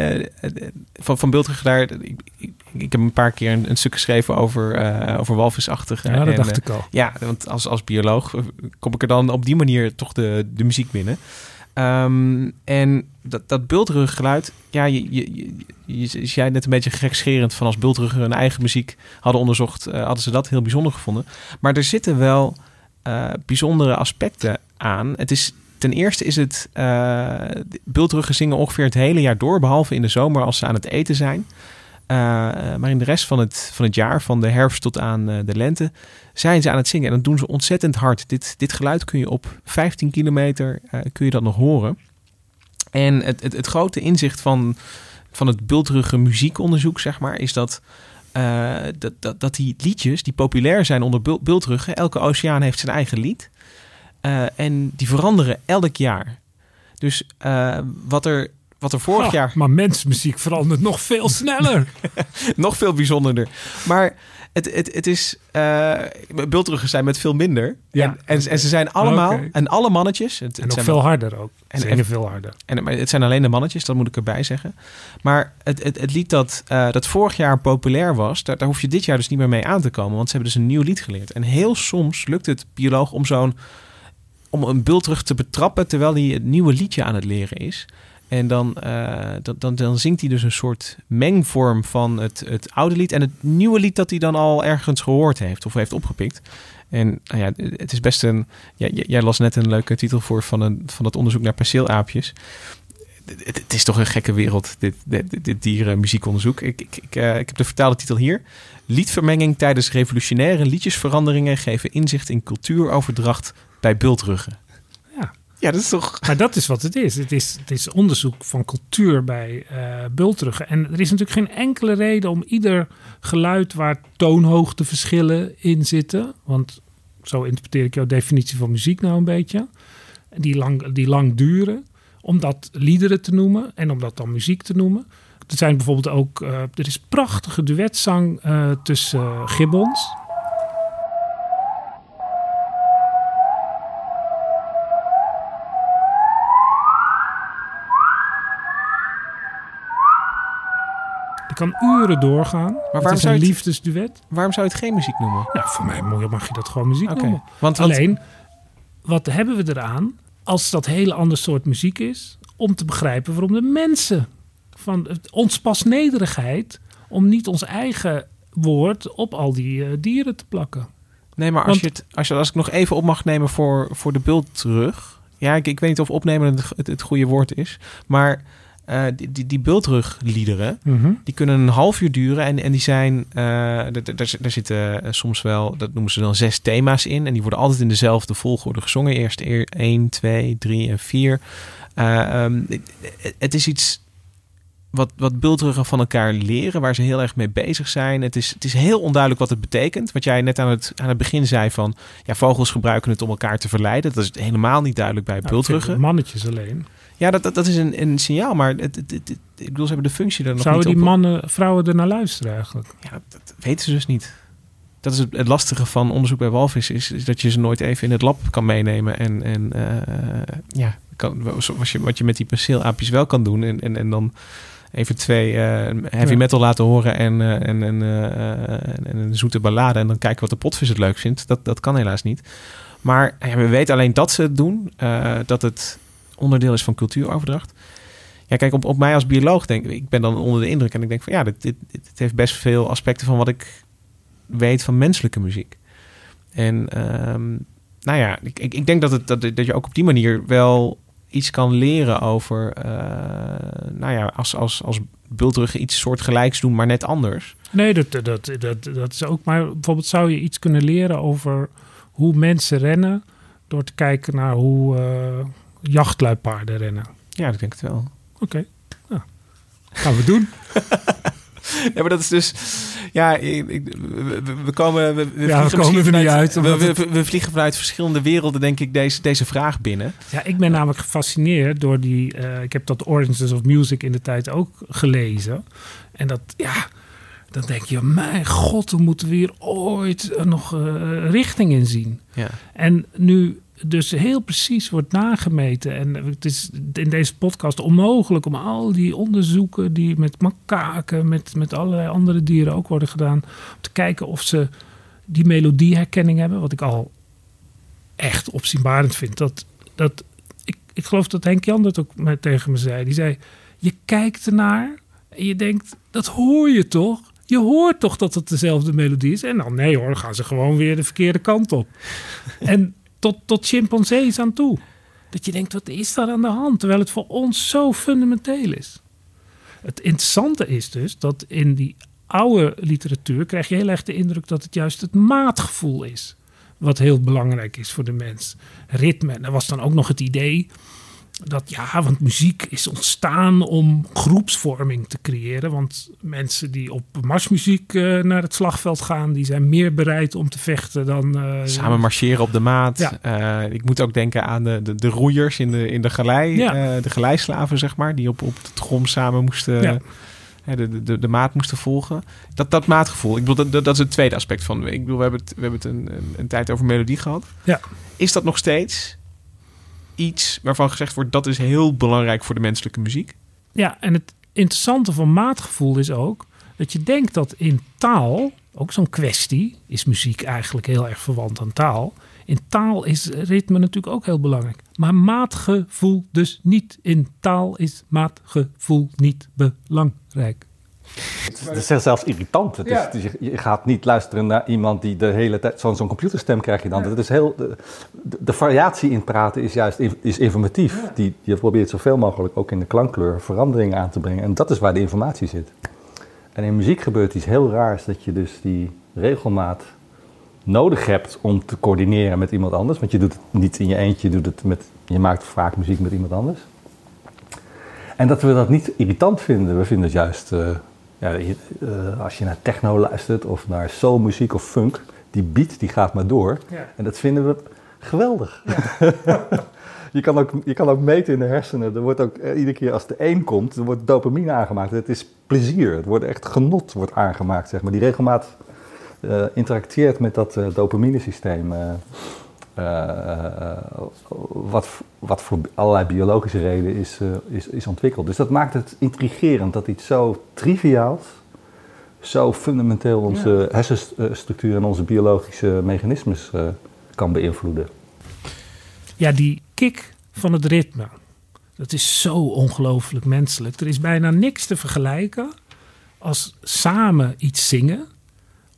van Bultruggen daar. Ik heb een paar keer een stuk geschreven over walvisachtige. Ja, dat dacht ik al. Ja, want als bioloog kom ik er dan op die manier toch de muziek binnen. En dat bultrug geluid, ja, je zei net een beetje gekscherend van als bultruggen hun eigen muziek hadden onderzocht, hadden ze dat heel bijzonder gevonden. Maar er zitten wel bijzondere aspecten aan. Ten eerste is het, bultruggen zingen ongeveer het hele jaar door, behalve in de zomer als ze aan het eten zijn. Maar in de rest van het jaar, van de herfst tot aan de lente, zijn ze aan het zingen. En dat doen ze ontzettend hard. Dit geluid kun je op 15 kilometer kun je dat nog horen. En het grote inzicht van het bultrugge muziekonderzoek, zeg maar, is dat die liedjes die populair zijn onder bultruggen, elke oceaan heeft zijn eigen lied. En die veranderen elk jaar. Dus wat er vorig jaar... Maar mensmuziek verandert nog veel sneller. Nog veel bijzonderder. Maar het is... bultruggen zijn met veel minder. Ja. En ze zijn allemaal... Okay. En alle mannetjes... En nog veel harder ook. En veel harder. Maar het zijn alleen de mannetjes, dat moet ik erbij zeggen. Maar het lied dat vorig jaar populair was, daar hoef je dit jaar dus niet meer mee aan te komen. Want ze hebben dus een nieuw lied geleerd. En heel soms lukt het bioloog om een bultrug te betrappen terwijl hij het nieuwe liedje aan het leren is. En dan zingt hij dus een soort mengvorm van het oude lied en het nieuwe lied dat hij dan al ergens gehoord heeft of heeft opgepikt. En nou ja, het is best een... Ja, jij las net een leuke titel voor van dat onderzoek naar perceelaapjes. Het is toch een gekke wereld, dit dierenmuziekonderzoek. Ik heb de vertaalde titel hier. Liedvermenging tijdens revolutionaire liedjesveranderingen geven inzicht in cultuuroverdracht bij bultruggen. Ja, dat is toch... Maar dat is wat het is. Het is onderzoek van cultuur bij bultruggen. En er is natuurlijk geen enkele reden om ieder geluid waar toonhoogteverschillen in zitten. Want zo interpreteer ik jouw definitie van muziek nou een beetje. Die lang duren. Om dat liederen te noemen en om dat dan muziek te noemen. Er zijn bijvoorbeeld ook... er is prachtige duetzang tussen gibbons. Die kan uren doorgaan. Maar waarom zou je liefdesduet? Waarom zou je het geen muziek noemen? Nou, voor mij mag je dat gewoon muziek noemen. Alleen, wat hebben we eraan als dat hele ander soort muziek is, om te begrijpen waarom de mensen van ons pasnederigheid om niet ons eigen woord op al die dieren te plakken. Nee, maar als ik nog even op mag nemen voor de bultrug. Ja, ik weet niet of opnemen het goede woord is. Maar die bultrugliederen, die kunnen een half uur duren. En die zijn... Daar zitten soms wel, dat noemen ze dan 6 thema's in. En die worden altijd in dezelfde volgorde gezongen. Eerst 1, 2, 3 en 4. Het is iets wat bultruggen van elkaar leren, waar ze heel erg mee bezig zijn. Het is heel onduidelijk wat het betekent. Wat jij net aan het begin zei van, ja, vogels gebruiken het om elkaar te verleiden. Dat is helemaal niet duidelijk bij bultruggen. Mannetjes alleen. Ja, dat is een signaal, maar ik bedoel, ze hebben de functie er nog Zouden niet op. Zouden die vrouwen er naar luisteren eigenlijk? Ja, dat weten ze dus niet. Dat is het lastige van onderzoek bij walvissen, is dat je ze nooit even in het lab kan meenemen. Wat je met die penseelaapjes wel kan doen. En dan even 2 heavy metal laten horen en een zoete ballade. En dan kijken wat de potvis het leuk vindt. Dat kan helaas niet. Maar we weten alleen dat ze het doen. Dat het onderdeel is van cultuuroverdracht. Ja, kijk, op mij als bioloog ik ben dan onder de indruk. En ik denk van ja, dit heeft best veel aspecten van wat ik weet van menselijke muziek. En ik denk dat je ook op die manier wel iets kan leren over als bultruggen iets soortgelijks doen, maar net anders. Nee, dat is ook. Maar bijvoorbeeld zou je iets kunnen leren over hoe mensen rennen door te kijken naar hoe jachtluipaarden rennen. Ja, ik denk het wel. Oké. Nou, gaan we doen. Ja, maar dat is dus... Ja, we komen er niet uit. We vliegen vanuit verschillende werelden, denk ik, deze vraag binnen. Ja, ik ben namelijk gefascineerd door die... ik heb dat Origins of Music in de tijd ook gelezen. En dat, ja... Dan denk je, mijn god, hoe moeten we hier ooit nog richting in zien? Ja. En nu dus heel precies wordt nagemeten. En het is in deze podcast onmogelijk om al die onderzoeken die met makaken, met allerlei andere dieren ook worden gedaan, om te kijken of ze die melodieherkenning hebben. Wat ik al echt opzienbarend vind. Ik geloof dat Henk Jan dat ook tegen me zei. Die zei, je kijkt ernaar en je denkt, dat hoor je toch? Je hoort toch dat het dezelfde melodie is? En dan nee hoor, dan gaan ze gewoon weer de verkeerde kant op. En tot chimpansees aan toe. Dat je denkt, wat is daar aan de hand? Terwijl het voor ons zo fundamenteel is. Het interessante is dus dat in die oude literatuur krijg je heel erg de indruk dat het juist het maatgevoel is. Wat heel belangrijk is voor de mens. Ritme. En er was dan ook nog het idee dat want muziek is ontstaan om groepsvorming te creëren. Want mensen die op marsmuziek naar het slagveld gaan, die zijn meer bereid om te vechten dan... Samen marcheren op de maat. Ja. Ik moet ook denken aan de roeiers in de galei. Ja. De geleislaven, zeg maar, die op de trom samen moesten... Ja. De maat moesten volgen. Dat maatgevoel. Ik bedoel, dat is het tweede aspect van... Ik bedoel, we hebben het een tijd over melodie gehad. Ja. Is dat nog steeds iets waarvan gezegd wordt, dat is heel belangrijk voor de menselijke muziek? Ja, en het interessante van maatgevoel is ook dat je denkt dat in taal, ook zo'n kwestie, is muziek eigenlijk heel erg verwant aan taal. In taal is ritme natuurlijk ook heel belangrijk. Maar maatgevoel dus niet. In taal is maatgevoel niet belangrijk. Het is zelfs irritant. Je gaat niet luisteren naar iemand die de hele tijd... Zo'n computerstem krijg je dan. Ja. Dat is de variatie in praten is juist informatief. Ja. Je probeert zoveel mogelijk ook in de klankkleur veranderingen aan te brengen. En dat is waar de informatie zit. En in muziek gebeurt iets heel raars. Dat je dus die regelmaat nodig hebt om te coördineren met iemand anders. Want je doet het niet in je eentje. Je maakt vaak muziek met iemand anders. En dat we dat niet irritant vinden. We vinden het juist... als je naar techno luistert of naar soulmuziek of funk, die beat die gaat maar door. Ja. En dat vinden we geweldig. Ja. je kan ook meten in de hersenen. Er wordt ook iedere keer als de een komt, er wordt dopamine aangemaakt. Het is plezier. Het wordt echt genot wordt aangemaakt, zeg maar. Die regelmaat interacteert met dat dopaminesysteem. Wat voor allerlei biologische redenen is ontwikkeld. Dus dat maakt het intrigerend dat iets zo triviaals, zo fundamenteel onze hersenstructuur en onze biologische mechanismes kan beïnvloeden. Ja, die kick van het ritme, dat is zo ongelooflijk menselijk. Er is bijna niks te vergelijken als samen iets zingen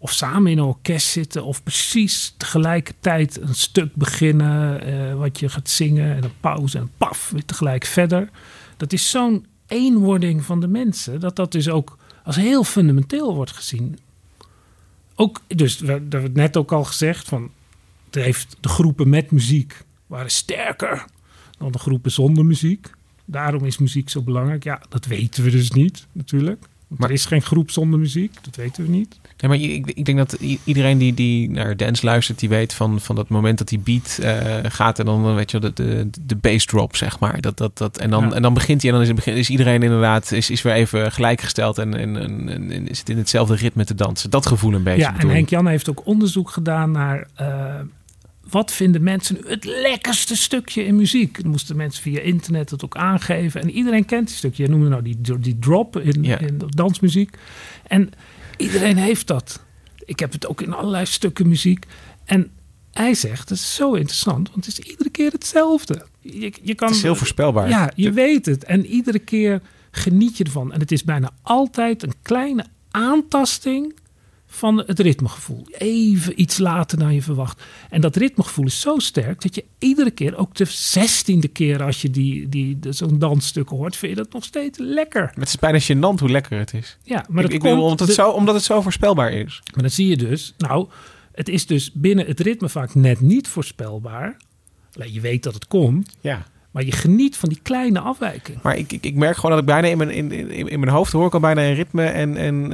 of samen in een orkest zitten of precies tegelijkertijd een stuk beginnen wat je gaat zingen en een pauze en paf, weer tegelijk verder. Dat is zo'n eenwording van de mensen, dat dus ook als heel fundamenteel wordt gezien. Ook, dus we hebben het net ook al gezegd, van de groepen met muziek waren sterker dan de groepen zonder muziek. Daarom is muziek zo belangrijk. Ja, dat weten we dus niet, natuurlijk. Maar er is geen groep zonder muziek, dat weten we niet. Nee, maar ik denk dat iedereen die naar dance luistert, die weet van dat moment dat die beat gaat en dan weet je de bass drop, zeg maar. En dan begint hij en dan is iedereen inderdaad is weer even gelijkgesteld en zit in hetzelfde ritme te dansen. Dat gevoel een beetje. Ja, en Henk-Jan heeft ook onderzoek gedaan naar wat vinden mensen het lekkerste stukje in muziek. Dan moesten mensen via internet het ook aangeven. En iedereen kent die stukje. Je noemde nou die drop in dansmuziek. En iedereen heeft dat. Ik heb het ook in allerlei stukken muziek. En hij zegt, dat is zo interessant, want het is iedere keer hetzelfde. Je kan, het is heel voorspelbaar. Ja, je weet het. En iedere keer geniet je ervan. En het is bijna altijd een kleine aantasting van het ritmegevoel. Even iets later dan je verwacht. En dat ritmegevoel is zo sterk dat je iedere keer, ook de 16e keer als je zo'n dansstuk hoort, vind je dat nog steeds lekker. Het is bijna gênant hoe lekker het is. Ja, maar omdat het zo voorspelbaar is. Maar dan zie je dus, het is dus binnen het ritme vaak net niet voorspelbaar. Je weet dat het komt. Ja. Maar je geniet van die kleine afwijking. Maar ik merk gewoon dat ik bijna in mijn hoofd hoor ik al bijna een ritme. En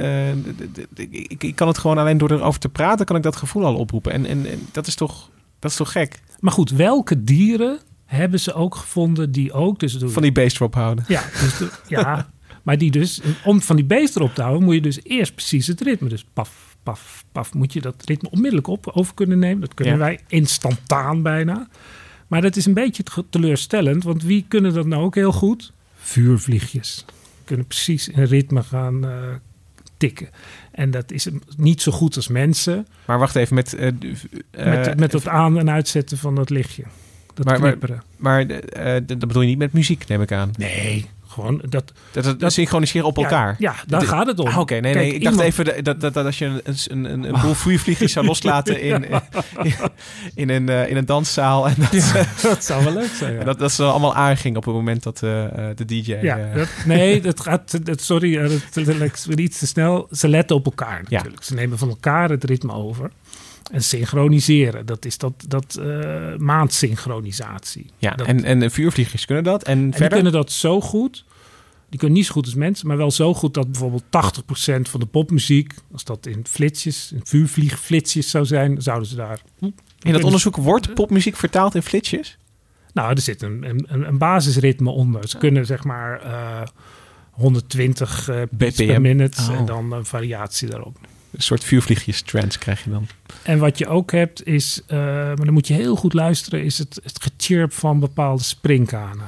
ik kan het gewoon alleen door erover te praten, kan ik dat gevoel al oproepen. En dat is toch gek? Maar goed, welke dieren hebben ze ook gevonden die ook... Dus van die bass drop houden. Ja, maar die dus... Om van die bass drop te houden moet je dus eerst precies het ritme. Dus paf, paf, paf. Moet je dat ritme onmiddellijk over kunnen nemen. Dat kunnen wij instantaan bijna. Maar dat is een beetje teleurstellend, want wie kunnen dat nou ook heel goed? Vuurvliegjes. Kunnen precies in ritme gaan tikken. En dat is niet zo goed als mensen. Maar wacht even, met het aan- en uitzetten van dat lichtje. Dat knipperen. Maar dat bedoel je niet met muziek, neem ik aan? Nee, gewoon dat synchroniseren op elkaar. Ja, daar gaat het om. Oké, nee. Ik dacht even dat als je een boel vuurvliegjes zou loslaten in een danszaal. En dat zou wel leuk zijn. Ja. Dat ze allemaal aanging op het moment dat de DJ... dat gaat... Sorry, dat lijkt weer iets te snel. Ze letten op elkaar natuurlijk. Ja. Ze nemen van elkaar het ritme over. En synchroniseren, dat is dat maandsynchronisatie. Ja, en vuurvliegers kunnen dat. En die kunnen dat zo goed. Die kunnen niet zo goed als mensen, maar wel zo goed dat bijvoorbeeld 80% van de popmuziek, als dat in vuurvliegflitsjes zou zijn, zouden ze daar... In dat onderzoek wordt popmuziek vertaald in flitsjes? Nou, er zit een basisritme onder. Ze kunnen zeg maar 120 beats per minute en dan een variatie daarop. Een soort vuurvliegjes trance krijg je dan. En wat je ook hebt is, maar dan moet je heel goed luisteren, is het gechirp van bepaalde springkanen.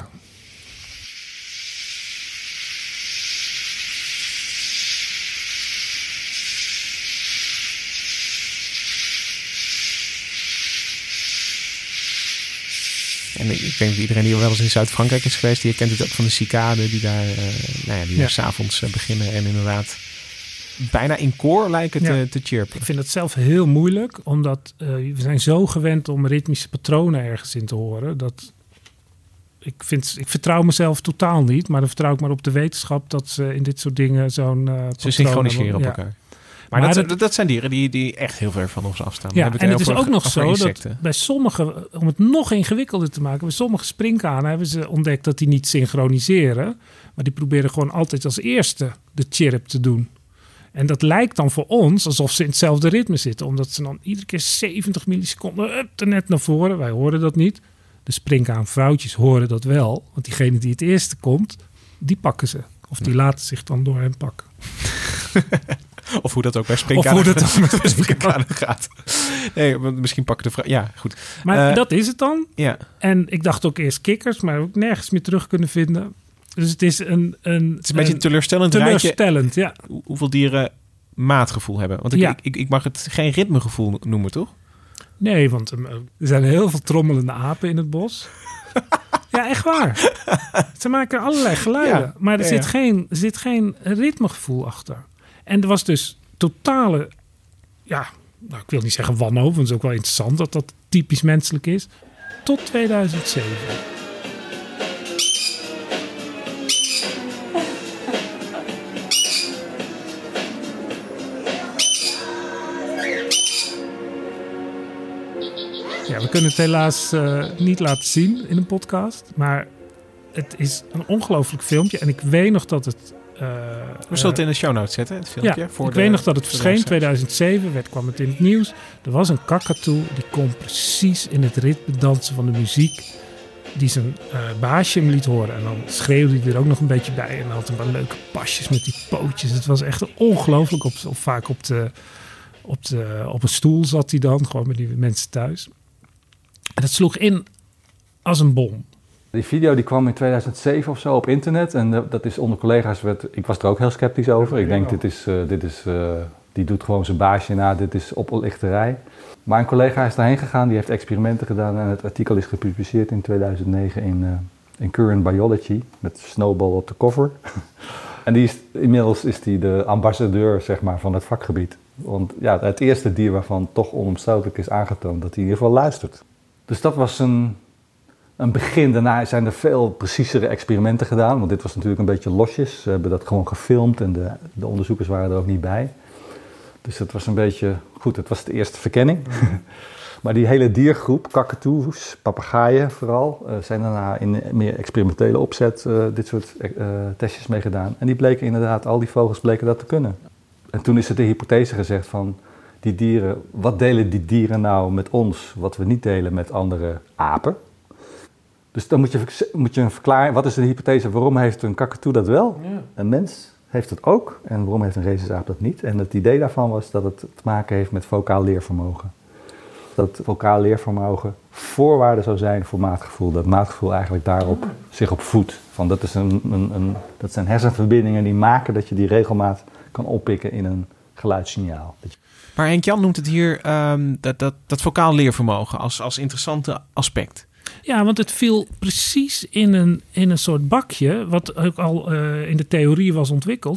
En ik denk dat iedereen die wel eens in Zuid-Frankrijk is geweest, die kent het ook van de cicaden die daar, daar 's avonds beginnen en inderdaad bijna in koor lijken te chirpen. Ik vind het zelf heel moeilijk, omdat we zijn zo gewend om ritmische patronen ergens in te horen. Dat ik vertrouw mezelf totaal niet, maar dan vertrouw ik maar op de wetenschap dat ze in dit soort dingen zo'n ze synchroniseren op elkaar. Maar dat zijn dieren die echt heel ver van ons afstaan. Ja, en het is ook nog zo dat bij sommige, om het nog ingewikkelder te maken, bij sommige springkanen hebben ze ontdekt dat die niet synchroniseren, maar die proberen gewoon altijd als eerste de chirp te doen. En dat lijkt dan voor ons alsof ze in hetzelfde ritme zitten, omdat ze dan iedere keer 70 milliseconden er net naar voren. Wij horen dat niet. De springkaanvrouwtjes horen dat wel, want diegene die het eerste komt, die pakken ze. Of die laten zich dan door hem pakken. Of hoe dat ook bij springkanen gaat. Nee, misschien pakken de vrouw... Ja, goed. Maar dat is het dan. Ja. En ik dacht ook eerst kikkers, maar ook nergens meer terug kunnen vinden. Dus het is een beetje teleurstellend. Teleurstellend, ja. Hoeveel dieren maatgevoel hebben. Want ik mag het geen ritmegevoel noemen, toch? Nee, want er zijn heel veel trommelende apen in het bos. Ja, echt waar. Ze maken allerlei geluiden. Ja, maar er zit geen ritmegevoel achter. En er was dus totale ik wil niet zeggen wanhoop, want het is ook wel interessant dat dat typisch menselijk is. Tot 2007. Ja, we kunnen het helaas niet laten zien in een podcast. Maar het is een ongelooflijk filmpje. En ik weet nog dat het... we zullen het in de show notes zetten, het filmpje. Ja, ik weet nog dat het verscheen in 2007. Kwam het in het nieuws. Er was een kakatoe die kon precies in het ritme dansen van de muziek die zijn baasje hem liet horen. En dan schreeuwde hij er ook nog een beetje bij. En dan had hij wel leuke pasjes met die pootjes. Het was echt ongelooflijk. Vaak op een stoel zat hij dan. Gewoon met die mensen thuis. En dat sloeg in als een bom. Die video die kwam in 2007 of zo op internet. En dat is onder collega's... Ik was er ook heel sceptisch over. Ik denk, die doet gewoon zijn baasje na. Dit is oplichterij. Maar een collega is daarheen gegaan. Die heeft experimenten gedaan. En het artikel is gepubliceerd in 2009 in Current Biology. Met Snowball op de cover. En inmiddels is die de ambassadeur, zeg maar, van het vakgebied. Want ja, het eerste dier waarvan toch onomstotelijk is aangetoond dat hij in ieder geval luistert. Dus dat was een begin. Daarna zijn er veel preciezere experimenten gedaan. Want dit was natuurlijk een beetje losjes. Ze hebben dat gewoon gefilmd en de onderzoekers waren er ook niet bij. Dus het was een beetje... Goed, het was de eerste verkenning. Maar die hele diergroep, kakatoes, papegaaien vooral... zijn daarna in meer experimentele opzet dit soort testjes mee gedaan. En die bleken inderdaad, al die vogels bleken dat te kunnen. En toen is er de hypothese gezegd van... die dieren, wat delen die dieren nou met ons... wat we niet delen met andere apen? Dus dan moet je verklaren, wat is de hypothese? Waarom heeft een kakatoe dat wel? Ja. Een mens heeft het ook. En waarom heeft een rhesusaap dat niet? En het idee daarvan was dat het te maken heeft met vocaal leervermogen. Dat vocaal leervermogen voorwaarde zou zijn voor maatgevoel. Dat maatgevoel eigenlijk daarop zich op voedt. Dat zijn hersenverbindingen die maken dat je die regelmaat kan oppikken in een geluidssignaal. Maar Henk-Jan noemt het hier dat vocaal leervermogen als interessante aspect. Ja, want het viel precies in een soort bakje... wat ook al in de theorie was ontwikkeld...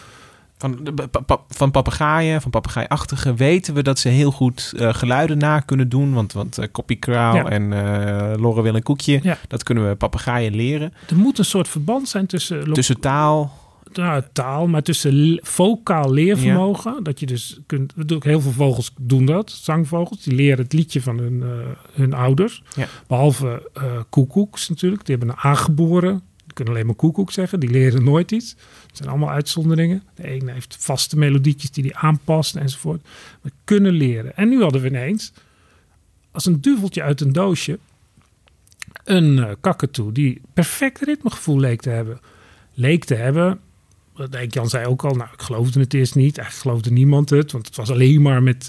Van papegaaien, van papegaaiachtigen... weten we dat ze heel goed geluiden na kunnen doen. Want Koppie Krauw en Lorrewil en Koekje... Ja. Dat kunnen we papegaaien leren. Er moet een soort verband zijn tussen taal... taal, maar tussen vocaal leervermogen. Ja. Dat je dus kunt... Heel veel vogels doen dat, zangvogels. Die leren het liedje van hun ouders. Ja. Behalve koekoeks natuurlijk. Die hebben een aangeboren... Die kunnen alleen maar koekoek zeggen. Die leren nooit iets. Het zijn allemaal uitzonderingen. De ene heeft vaste melodietjes die hij aanpast enzovoort. We kunnen leren. En nu hadden we ineens... als een duveltje uit een doosje... een kakatoe die perfect ritmegevoel leek te hebben... Jan zei ook al, nou, ik geloofde het eerst niet. Eigenlijk geloofde niemand het, want het was alleen maar met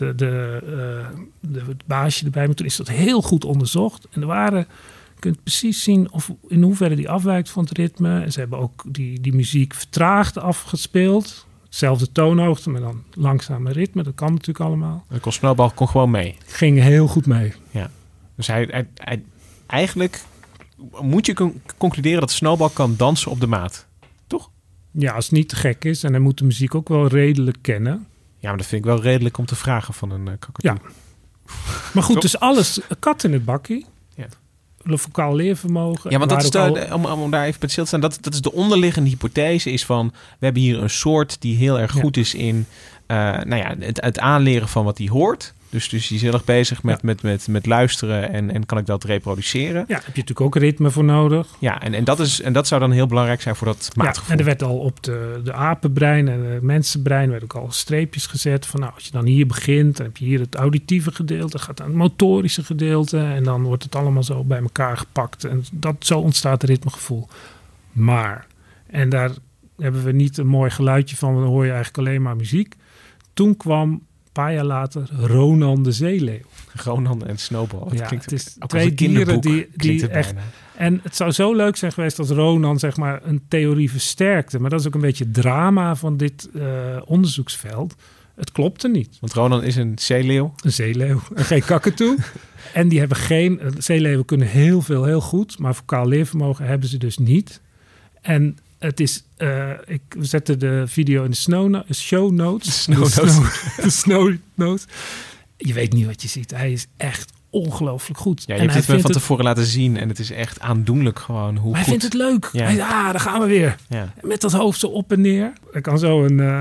het baasje erbij. Maar toen is dat heel goed onderzocht. En je kunt precies zien in hoeverre die afwijkt van het ritme. En ze hebben ook die muziek vertraagd afgespeeld. Hetzelfde toonhoogte, maar dan langzame ritme. Dat kan natuurlijk allemaal. De Snowball kon gewoon mee. Ging heel goed mee. Ja. Dus hij eigenlijk moet je concluderen dat Snowball kan dansen op de maat. Toch? Ja, als het niet te gek is. En hij moet de muziek ook wel redelijk kennen. Ja, maar dat vind ik wel redelijk om te vragen van een kakatoe. Ja. Maar goed, dus alles kat in het bakkie. Ja. Vocaal leervermogen. Ja, want dat is om daar even bij stil te staan. Dat is de onderliggende hypothese is van... we hebben hier een soort die heel erg goed is in... het aanleren van wat hij hoort. Dus die is heel erg bezig met luisteren en kan ik dat reproduceren. Ja, heb je natuurlijk ook ritme voor nodig. Ja, en dat zou dan heel belangrijk zijn voor dat maatgevoel. Ja, en er werd al op de apenbrein en de mensenbrein... werd ook al streepjes gezet van... nou, als je dan hier begint, dan heb je hier het auditieve gedeelte... gaat naar het motorische gedeelte... en dan wordt het allemaal zo bij elkaar gepakt. En zo ontstaat het ritmegevoel. Maar, en daar hebben we niet een mooi geluidje van... dan hoor je eigenlijk alleen maar muziek. Toen kwam... Een paar jaar later Ronan de zeeleeuw. Ronan en Snowball. Ja, het is twee dieren die echt... En het zou zo leuk zijn geweest als Ronan zeg maar een theorie versterkte. Maar dat is ook een beetje het drama van dit onderzoeksveld. Het klopte niet. Want Ronan is een zeeleeuw. Een zeeleeuw en geen kakatoe. En die hebben zeeleeuwen kunnen heel goed. Maar vocaal leervermogen hebben ze dus niet. En het is... ik zette de video in de show notes. De snow notes. Je weet niet wat je ziet. Hij is echt ongelooflijk goed. Ja, je hebt dit van tevoren laten zien en het is echt aandoenlijk gewoon hoe hij goed. Vindt het leuk. Ja, daar gaan we weer. Ja. Met dat hoofd zo op en neer. Ik kan zo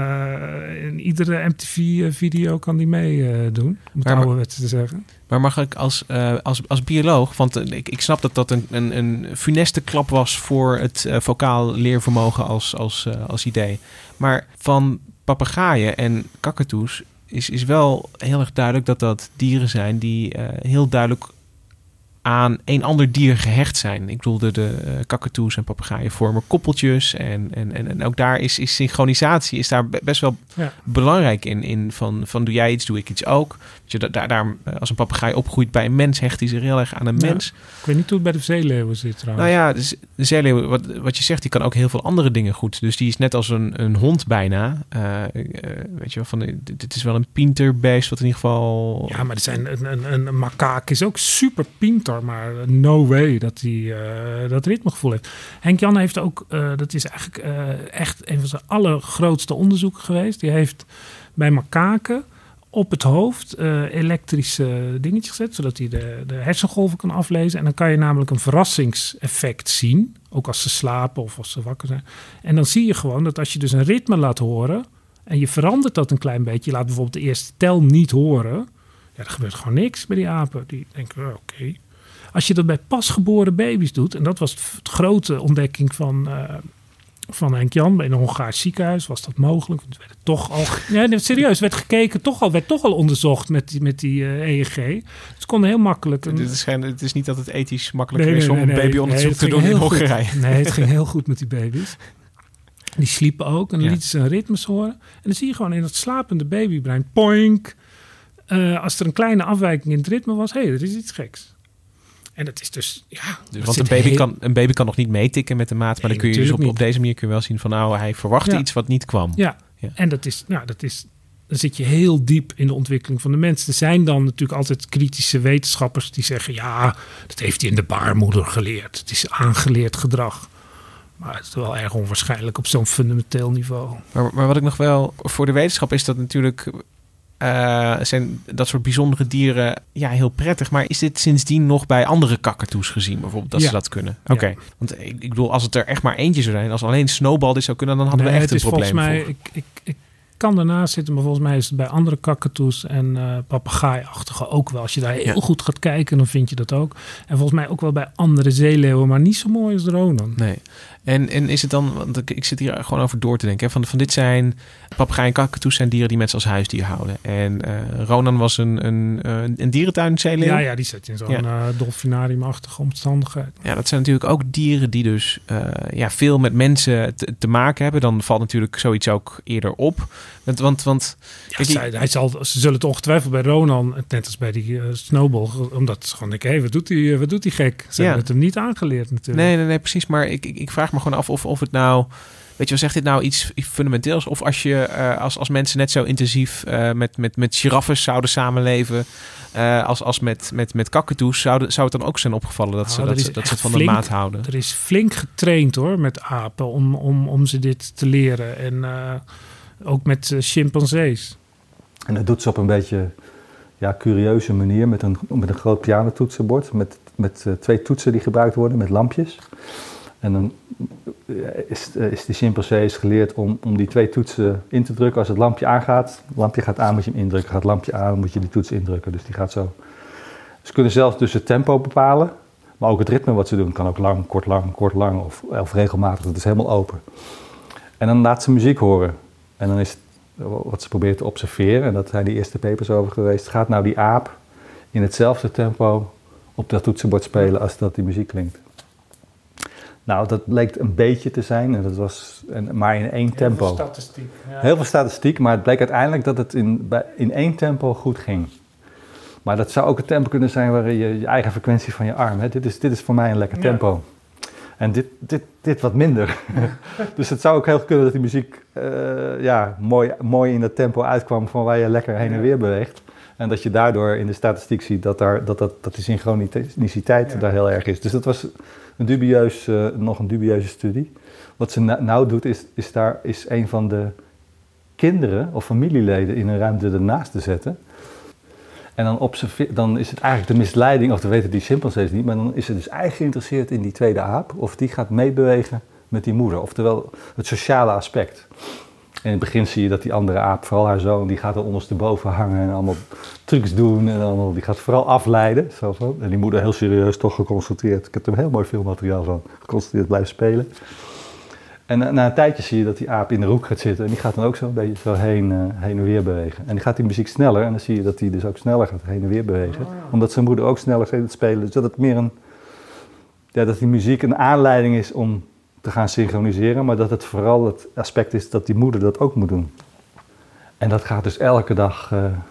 in iedere MTV-video kan die meedoen. Om het ouderwets te zeggen. Maar mag ik als bioloog, want ik snap dat een funeste klap was voor het vocaal leervermogen als idee. Maar van papegaaien en kakatoes is wel heel erg duidelijk dat dieren zijn die heel duidelijk aan een ander dier gehecht zijn. Ik bedoel, de kakatoes en papegaaien vormen koppeltjes. En ook daar is synchronisatie is daar best wel belangrijk in. Van doe jij iets, doe ik iets ook. Dat je daar als een papegaai opgroeit bij een mens, hecht hij zich heel erg aan een mens. Ik weet niet hoe het bij de zeeleeuwen zit trouwens. Nou ja, de zeeleeuw, wat je zegt, die kan ook heel veel andere dingen goed. Dus die is net als een hond bijna. Weet je wel, dit is wel een pinterbeest, wat in ieder geval... Ja, maar er zijn een makaak is ook super pinter. Maar no way dat hij dat ritmegevoel heeft. Henk-Jan heeft ook, dat is eigenlijk echt een van zijn allergrootste onderzoeken geweest. Die heeft bij makaken op het hoofd elektrische dingetjes gezet, zodat hij de hersengolven kan aflezen. En dan kan je namelijk een verrassingseffect zien, ook als ze slapen of als ze wakker zijn. En dan zie je gewoon dat als je dus een ritme laat horen en je verandert dat een klein beetje, je laat bijvoorbeeld de eerste tel niet horen, ja, er gebeurt gewoon niks bij die apen. Die denken, oké. Als je dat bij pasgeboren baby's doet, en dat was de grote ontdekking van Henk-Jan, in een Hongaars ziekenhuis was dat mogelijk. Het werd toch al, ja, serieus, werd gekeken, werd toch al onderzocht met die EEG. Ze konden heel makkelijk... Het is niet dat het ethisch makkelijker is om een babyonderzoek te doen in Hongarije. Nee, het ging heel goed met die baby's. Die sliepen ook en dan lieten ze een ritmes horen. En dan zie je gewoon in dat slapende babybrein, poink, als er een kleine afwijking in het ritme was, er is iets geks. En dat is dus, want een baby kan nog niet meetikken met de maat, maar dan kun je dus op deze manier kun je wel zien van, hij verwachtte iets wat niet kwam. Ja. En dat is, dan zit je heel diep in de ontwikkeling van de mens. Er zijn dan natuurlijk altijd kritische wetenschappers die zeggen, dat heeft hij in de baarmoeder geleerd. Het is aangeleerd gedrag. Maar het is wel erg onwaarschijnlijk op zo'n fundamenteel niveau. Maar wat ik nog wel voor de wetenschap is dat natuurlijk... zijn dat soort bijzondere dieren heel prettig. Maar is dit sindsdien nog bij andere kakatoes gezien bijvoorbeeld dat ze dat kunnen? Oké. Want ik bedoel, als het er echt maar eentje zou zijn, als alleen Snowball dit zou kunnen, dan hadden we echt een probleem. Volgens mij, ik kan daarnaast zitten, maar volgens mij is het bij andere kakatoes en papegaaiachtige ook wel. Als je daar heel goed gaat kijken, dan vind je dat ook. En volgens mij ook wel bij andere zeeleeuwen, maar niet zo mooi als de Ronan. Nee. En is het dan, want ik zit hier gewoon over door te denken. Van dit zijn, papegaai en kakatoes zijn dieren die mensen als huisdier houden. En Ronan was een dierentuinzeeleeuw. Ja, die zit in zo'n dolfinariumachtige omstandigheid. Ja, dat zijn natuurlijk ook dieren die dus veel met mensen te maken hebben. Dan valt natuurlijk zoiets ook eerder op. Want ze zullen het ongetwijfeld bij Ronan, net als bij die Snowball, omdat ze gewoon denken, wat doet die gek? Ze hebben het hem niet aangeleerd natuurlijk. Nee, precies. Maar ik vraag me gewoon af of het nou, weet je wel, zegt dit nou iets fundamenteels? Of als je als mensen net zo intensief met giraffes zouden samenleven als met kakatoes, zou het dan ook zijn opgevallen dat ze het van de maat houden? Er is flink getraind hoor met apen om ze dit te leren. En ook met chimpansees. En dat doet ze op een beetje curieuze manier met een groot pianotoetsenbord met 2 toetsen die gebruikt worden met lampjes. En dan is de chimpansees geleerd om die 2 toetsen in te drukken. Als het lampje aangaat, het lampje gaat aan, moet je hem indrukken. Gaat het lampje aan, moet je die toets indrukken. Dus die gaat zo. Ze kunnen zelfs dus het tempo bepalen. Maar ook het ritme wat ze doen kan ook lang, kort, lang of regelmatig. Dat is helemaal open. En dan laat ze muziek horen. En dan is het wat ze proberen te observeren. En dat zijn die eerste papers over geweest. Gaat nou die aap in hetzelfde tempo op dat toetsenbord spelen als dat die muziek klinkt? Nou, dat bleek een beetje te zijn, en dat was maar in 1 tempo. Heel veel statistiek. Ja. Heel veel statistiek, maar het bleek uiteindelijk dat het in 1 tempo goed ging. Maar dat zou ook het tempo kunnen zijn waarin je eigen frequentie van je arm... Hè? Dit is voor mij een lekker tempo. En dit wat minder. Dus het zou ook heel kunnen dat die muziek mooi in dat tempo uitkwam van waar je lekker heen en weer beweegt. En dat je daardoor in de statistiek ziet dat die synchroniciteit daar heel erg is. Dus dat was nog een dubieuze studie. Wat ze nou doet, is een van de kinderen of familieleden in een ruimte ernaast te zetten. En dan is het eigenlijk de misleiding, of dat weten die chimpansees niet, maar dan is ze dus eigenlijk geïnteresseerd in die tweede aap, of die gaat meebewegen met die moeder. Oftewel het sociale aspect. En in het begin zie je dat die andere aap, vooral haar zoon, die gaat er ondersteboven hangen en allemaal trucs doen. En die gaat vooral afleiden. Zo van. En die moeder heel serieus toch geconstateerd. Ik heb er een heel mooi filmmateriaal van geconstateerd blijven spelen. En na een tijdje zie je dat die aap in de hoek gaat zitten. En die gaat dan ook zo een beetje zo heen en weer bewegen. En die gaat die muziek sneller. En dan zie je dat die dus ook sneller gaat heen en weer bewegen. Omdat zijn moeder ook sneller gaat spelen. Dus dat het meer dat die muziek een aanleiding is om te gaan synchroniseren, maar dat het vooral het aspect is dat die moeder dat ook moet doen. En dat gaat dus elke dag,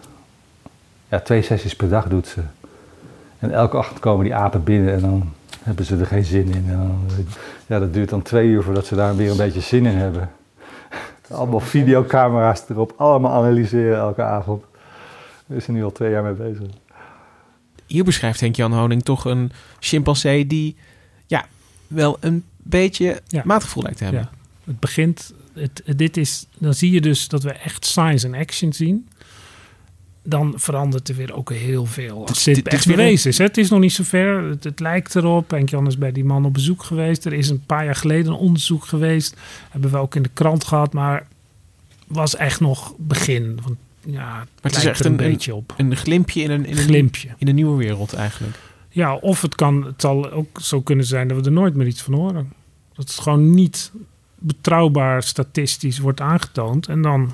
2 sessies per dag doet ze. En elke ochtend komen die apen binnen en dan hebben ze er geen zin in. En dan, dat duurt dan 2 uur voordat ze daar weer een beetje zin in hebben. Allemaal videocamera's erop, allemaal analyseren elke avond. Daar is er nu al 2 jaar mee bezig. Hier beschrijft Henk-Jan Honing toch een chimpansee die wel een beetje maatgevoel lijkt te hebben. Ja. Het begint, dan zie je dus dat we echt science in action zien. Dan verandert er weer ook heel veel. Als dit echt bewezen is. Het is nog niet zo ver. Het lijkt erop. Henk-Jan is bij die man op bezoek geweest. Er is een paar jaar geleden een onderzoek geweest. Hebben we ook in de krant gehad. Maar was echt nog begin. Want maar het is echt een beetje op. Een glimpje in een nieuwe wereld eigenlijk. Ja, of het zal ook zo kunnen zijn dat we er nooit meer iets van horen. Dat het gewoon niet betrouwbaar statistisch wordt aangetoond. En dan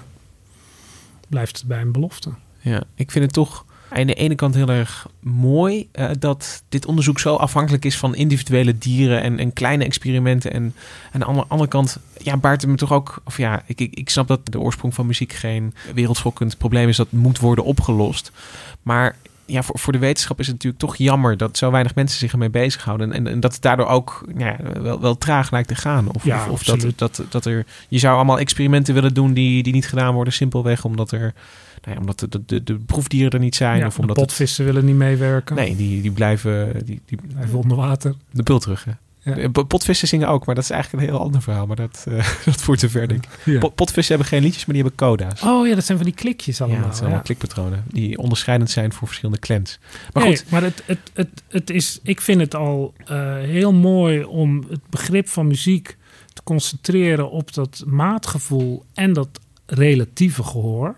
blijft het bij een belofte. Ja, ik vind het toch aan de ene kant heel erg mooi dat dit onderzoek zo afhankelijk is van individuele dieren en kleine experimenten. En aan de andere kant baart het me toch ook, ik snap dat de oorsprong van muziek geen wereldschokkend probleem is dat moet worden opgelost. Maar voor de wetenschap is het natuurlijk toch jammer dat zo weinig mensen zich ermee bezighouden. En dat het daardoor ook wel traag lijkt te gaan. Of dat er. Je zou allemaal experimenten willen doen die niet gedaan worden, simpelweg omdat er. Omdat de proefdieren er niet zijn. Ja, of omdat de potvissen willen niet meewerken. Nee, die blijven. Die blijven onder water. De bultruggen. Ja. Potvissen zingen ook, maar dat is eigenlijk een heel ander verhaal. Maar dat voert te ver, denk ik. Ja. Potvissen hebben geen liedjes, maar die hebben coda's. Oh ja, dat zijn van die klikjes allemaal. Ja, dat zijn allemaal klikpatronen. Die onderscheidend zijn voor verschillende clans. Maar goed. Maar het is, ik vind het al heel mooi om het begrip van muziek te concentreren op dat maatgevoel en dat relatieve gehoor.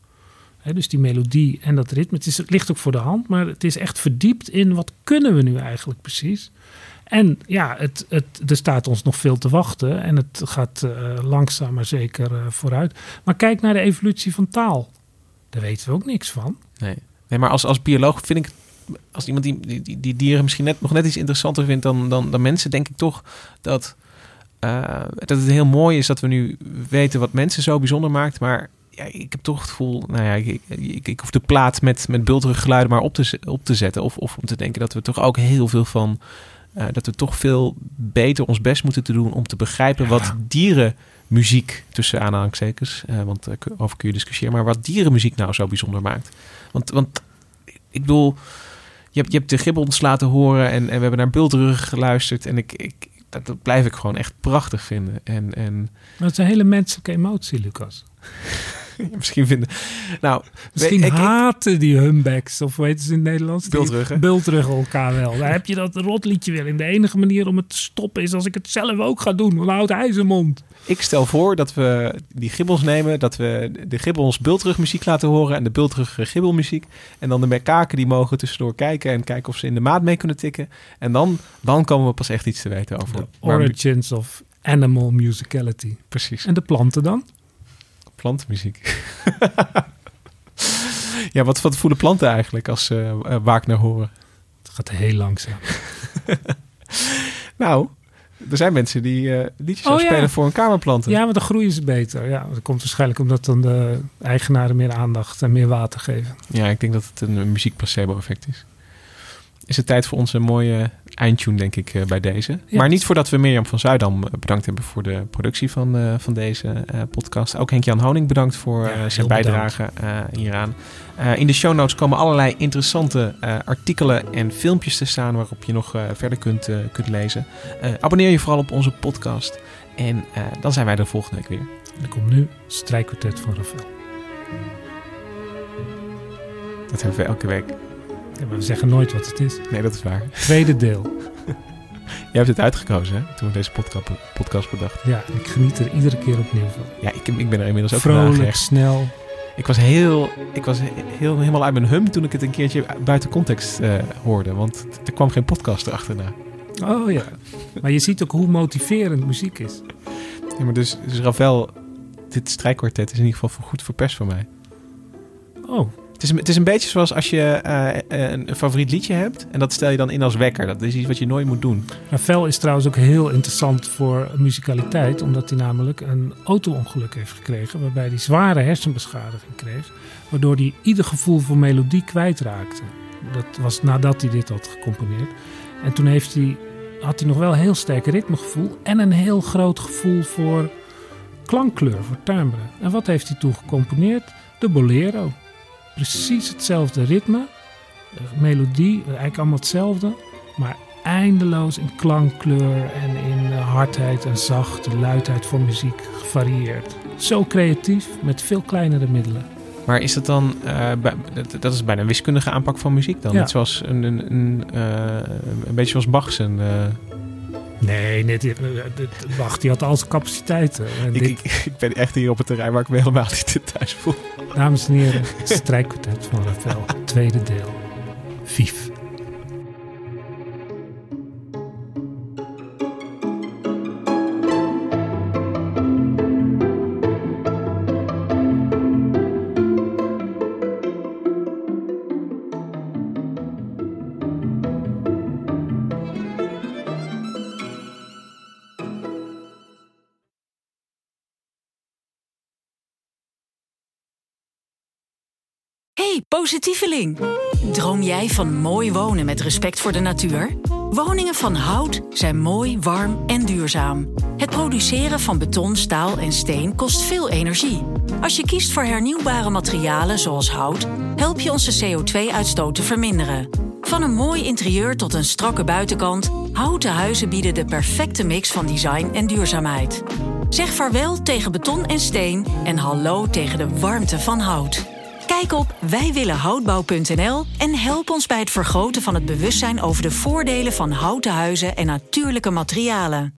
Dus die melodie en dat ritme. Het ligt ook voor de hand, maar het is echt verdiept in wat kunnen we nu eigenlijk precies. En er staat ons nog veel te wachten. En het gaat langzaam maar zeker vooruit. Maar kijk naar de evolutie van taal. Daar weten we ook niks van. Nee, maar als bioloog vind ik, als iemand die dieren misschien nog net iets interessanter vindt dan mensen, denk ik toch dat het heel mooi is dat we nu weten wat mensen zo bijzonder maakt. Maar ik heb toch het gevoel, ik hoef de plaat met bulterige geluiden maar op te zetten. Of om te denken dat we toch ook heel veel van. Dat we toch veel beter ons best moeten te doen om te begrijpen wat dierenmuziek, tussen aanhalingstekens, want over kun je discussiëren, maar wat dierenmuziek nou zo bijzonder maakt. Want ik bedoel, je hebt de gibbons laten horen en we hebben naar bultrug geluisterd en dat blijf ik gewoon echt prachtig vinden. Maar het is een hele menselijke emotie, Lucas. Misschien vinden. Haten die humbacks, of weten ze in het Nederlands? Bultruggen elkaar wel. Daar heb je dat rotliedje weer. En de enige manier om het te stoppen is als ik het zelf ook ga doen. Dan houdt hij zijn mond. Ik stel voor dat we die gibbons nemen, dat we de gibbons bultrugmuziek laten horen en de bultrugge gibbelmuziek. En dan de mekaken die mogen tussendoor kijken en kijken of ze in de maat mee kunnen tikken. En dan komen we pas echt iets te weten over. The origins of animal musicality. Precies. En de planten dan? Plantenmuziek. Wat voelen planten eigenlijk als ze Wagner horen? Het gaat heel langzaam. Er zijn mensen die liedjes spelen voor hun kamerplanten. Ja, maar dan groeien ze beter. Ja, dat komt waarschijnlijk omdat dan de eigenaren meer aandacht en meer water geven. Ja, ik denk dat het een muziekplacebo-effect is. is het tijd voor onze mooie eindtune, denk ik, bij deze. Ja. Maar niet voordat we Mirjam van Zuidam bedankt hebben voor de productie van deze podcast. Ook Henk-Jan Honing bedankt voor zijn bijdrage hieraan. In de show notes komen allerlei interessante artikelen en filmpjes te staan waarop je nog verder kunt lezen. Abonneer je vooral op onze podcast. En dan zijn wij er volgende week weer. En er komt nu Strijkkwartet van Ravel. Dat hebben we elke week. Ja, maar we zeggen nooit wat het is. Nee, dat is waar. Tweede deel. Jij hebt het uitgekozen, hè? Toen we deze podcast bedachten. Ja, ik geniet er iedere keer opnieuw van. Ja, ik ben er inmiddels ook vrolijk, snel. Ik was helemaal uit mijn hum toen ik het een keertje buiten context hoorde. Want er kwam geen podcast erachterna. Oh ja. Maar je ziet ook hoe motiverend muziek is. Ja, maar dus Ravel, dit strijkkwartet is in ieder geval goed voor pers voor mij. Oh. Het is een beetje zoals als je een favoriet liedje hebt en dat stel je dan in als wekker. Dat is iets wat je nooit moet doen. Ravel is trouwens ook heel interessant voor muzikaliteit, omdat hij namelijk een auto-ongeluk heeft gekregen waarbij hij zware hersenbeschadiging kreeg, waardoor hij ieder gevoel voor melodie kwijtraakte. Dat was nadat hij dit had gecomponeerd. En toen had hij nog wel een heel sterk ritmegevoel en een heel groot gevoel voor klankkleur, voor timbre. En wat heeft hij toen gecomponeerd? De bolero. Precies hetzelfde ritme, melodie, eigenlijk allemaal hetzelfde, maar eindeloos in klankkleur en in hardheid en zachte luidheid voor muziek gevarieerd. Zo creatief, met veel kleinere middelen. Maar is dat dan, dat is bijna een wiskundige aanpak van muziek dan? Ja. Net zoals een beetje zoals Bach zijn... Nee, Bach die had al zijn capaciteiten. Ik ben echt hier op het terrein waar ik me helemaal niet thuis voel. Dames en heren, Strijkkwartet van Ravel, tweede deel. Vief. Hey, positieveling! Droom jij van mooi wonen met respect voor de natuur? Woningen van hout zijn mooi, warm en duurzaam. Het produceren van beton, staal en steen kost veel energie. Als je kiest voor hernieuwbare materialen zoals hout, help je onze CO2-uitstoot te verminderen. Van een mooi interieur tot een strakke buitenkant, houten huizen bieden de perfecte mix van design en duurzaamheid. Zeg vaarwel tegen beton en steen en hallo tegen de warmte van hout. Kijk op wijwillenhoutbouw.nl en help ons bij het vergroten van het bewustzijn over de voordelen van houten huizen en natuurlijke materialen.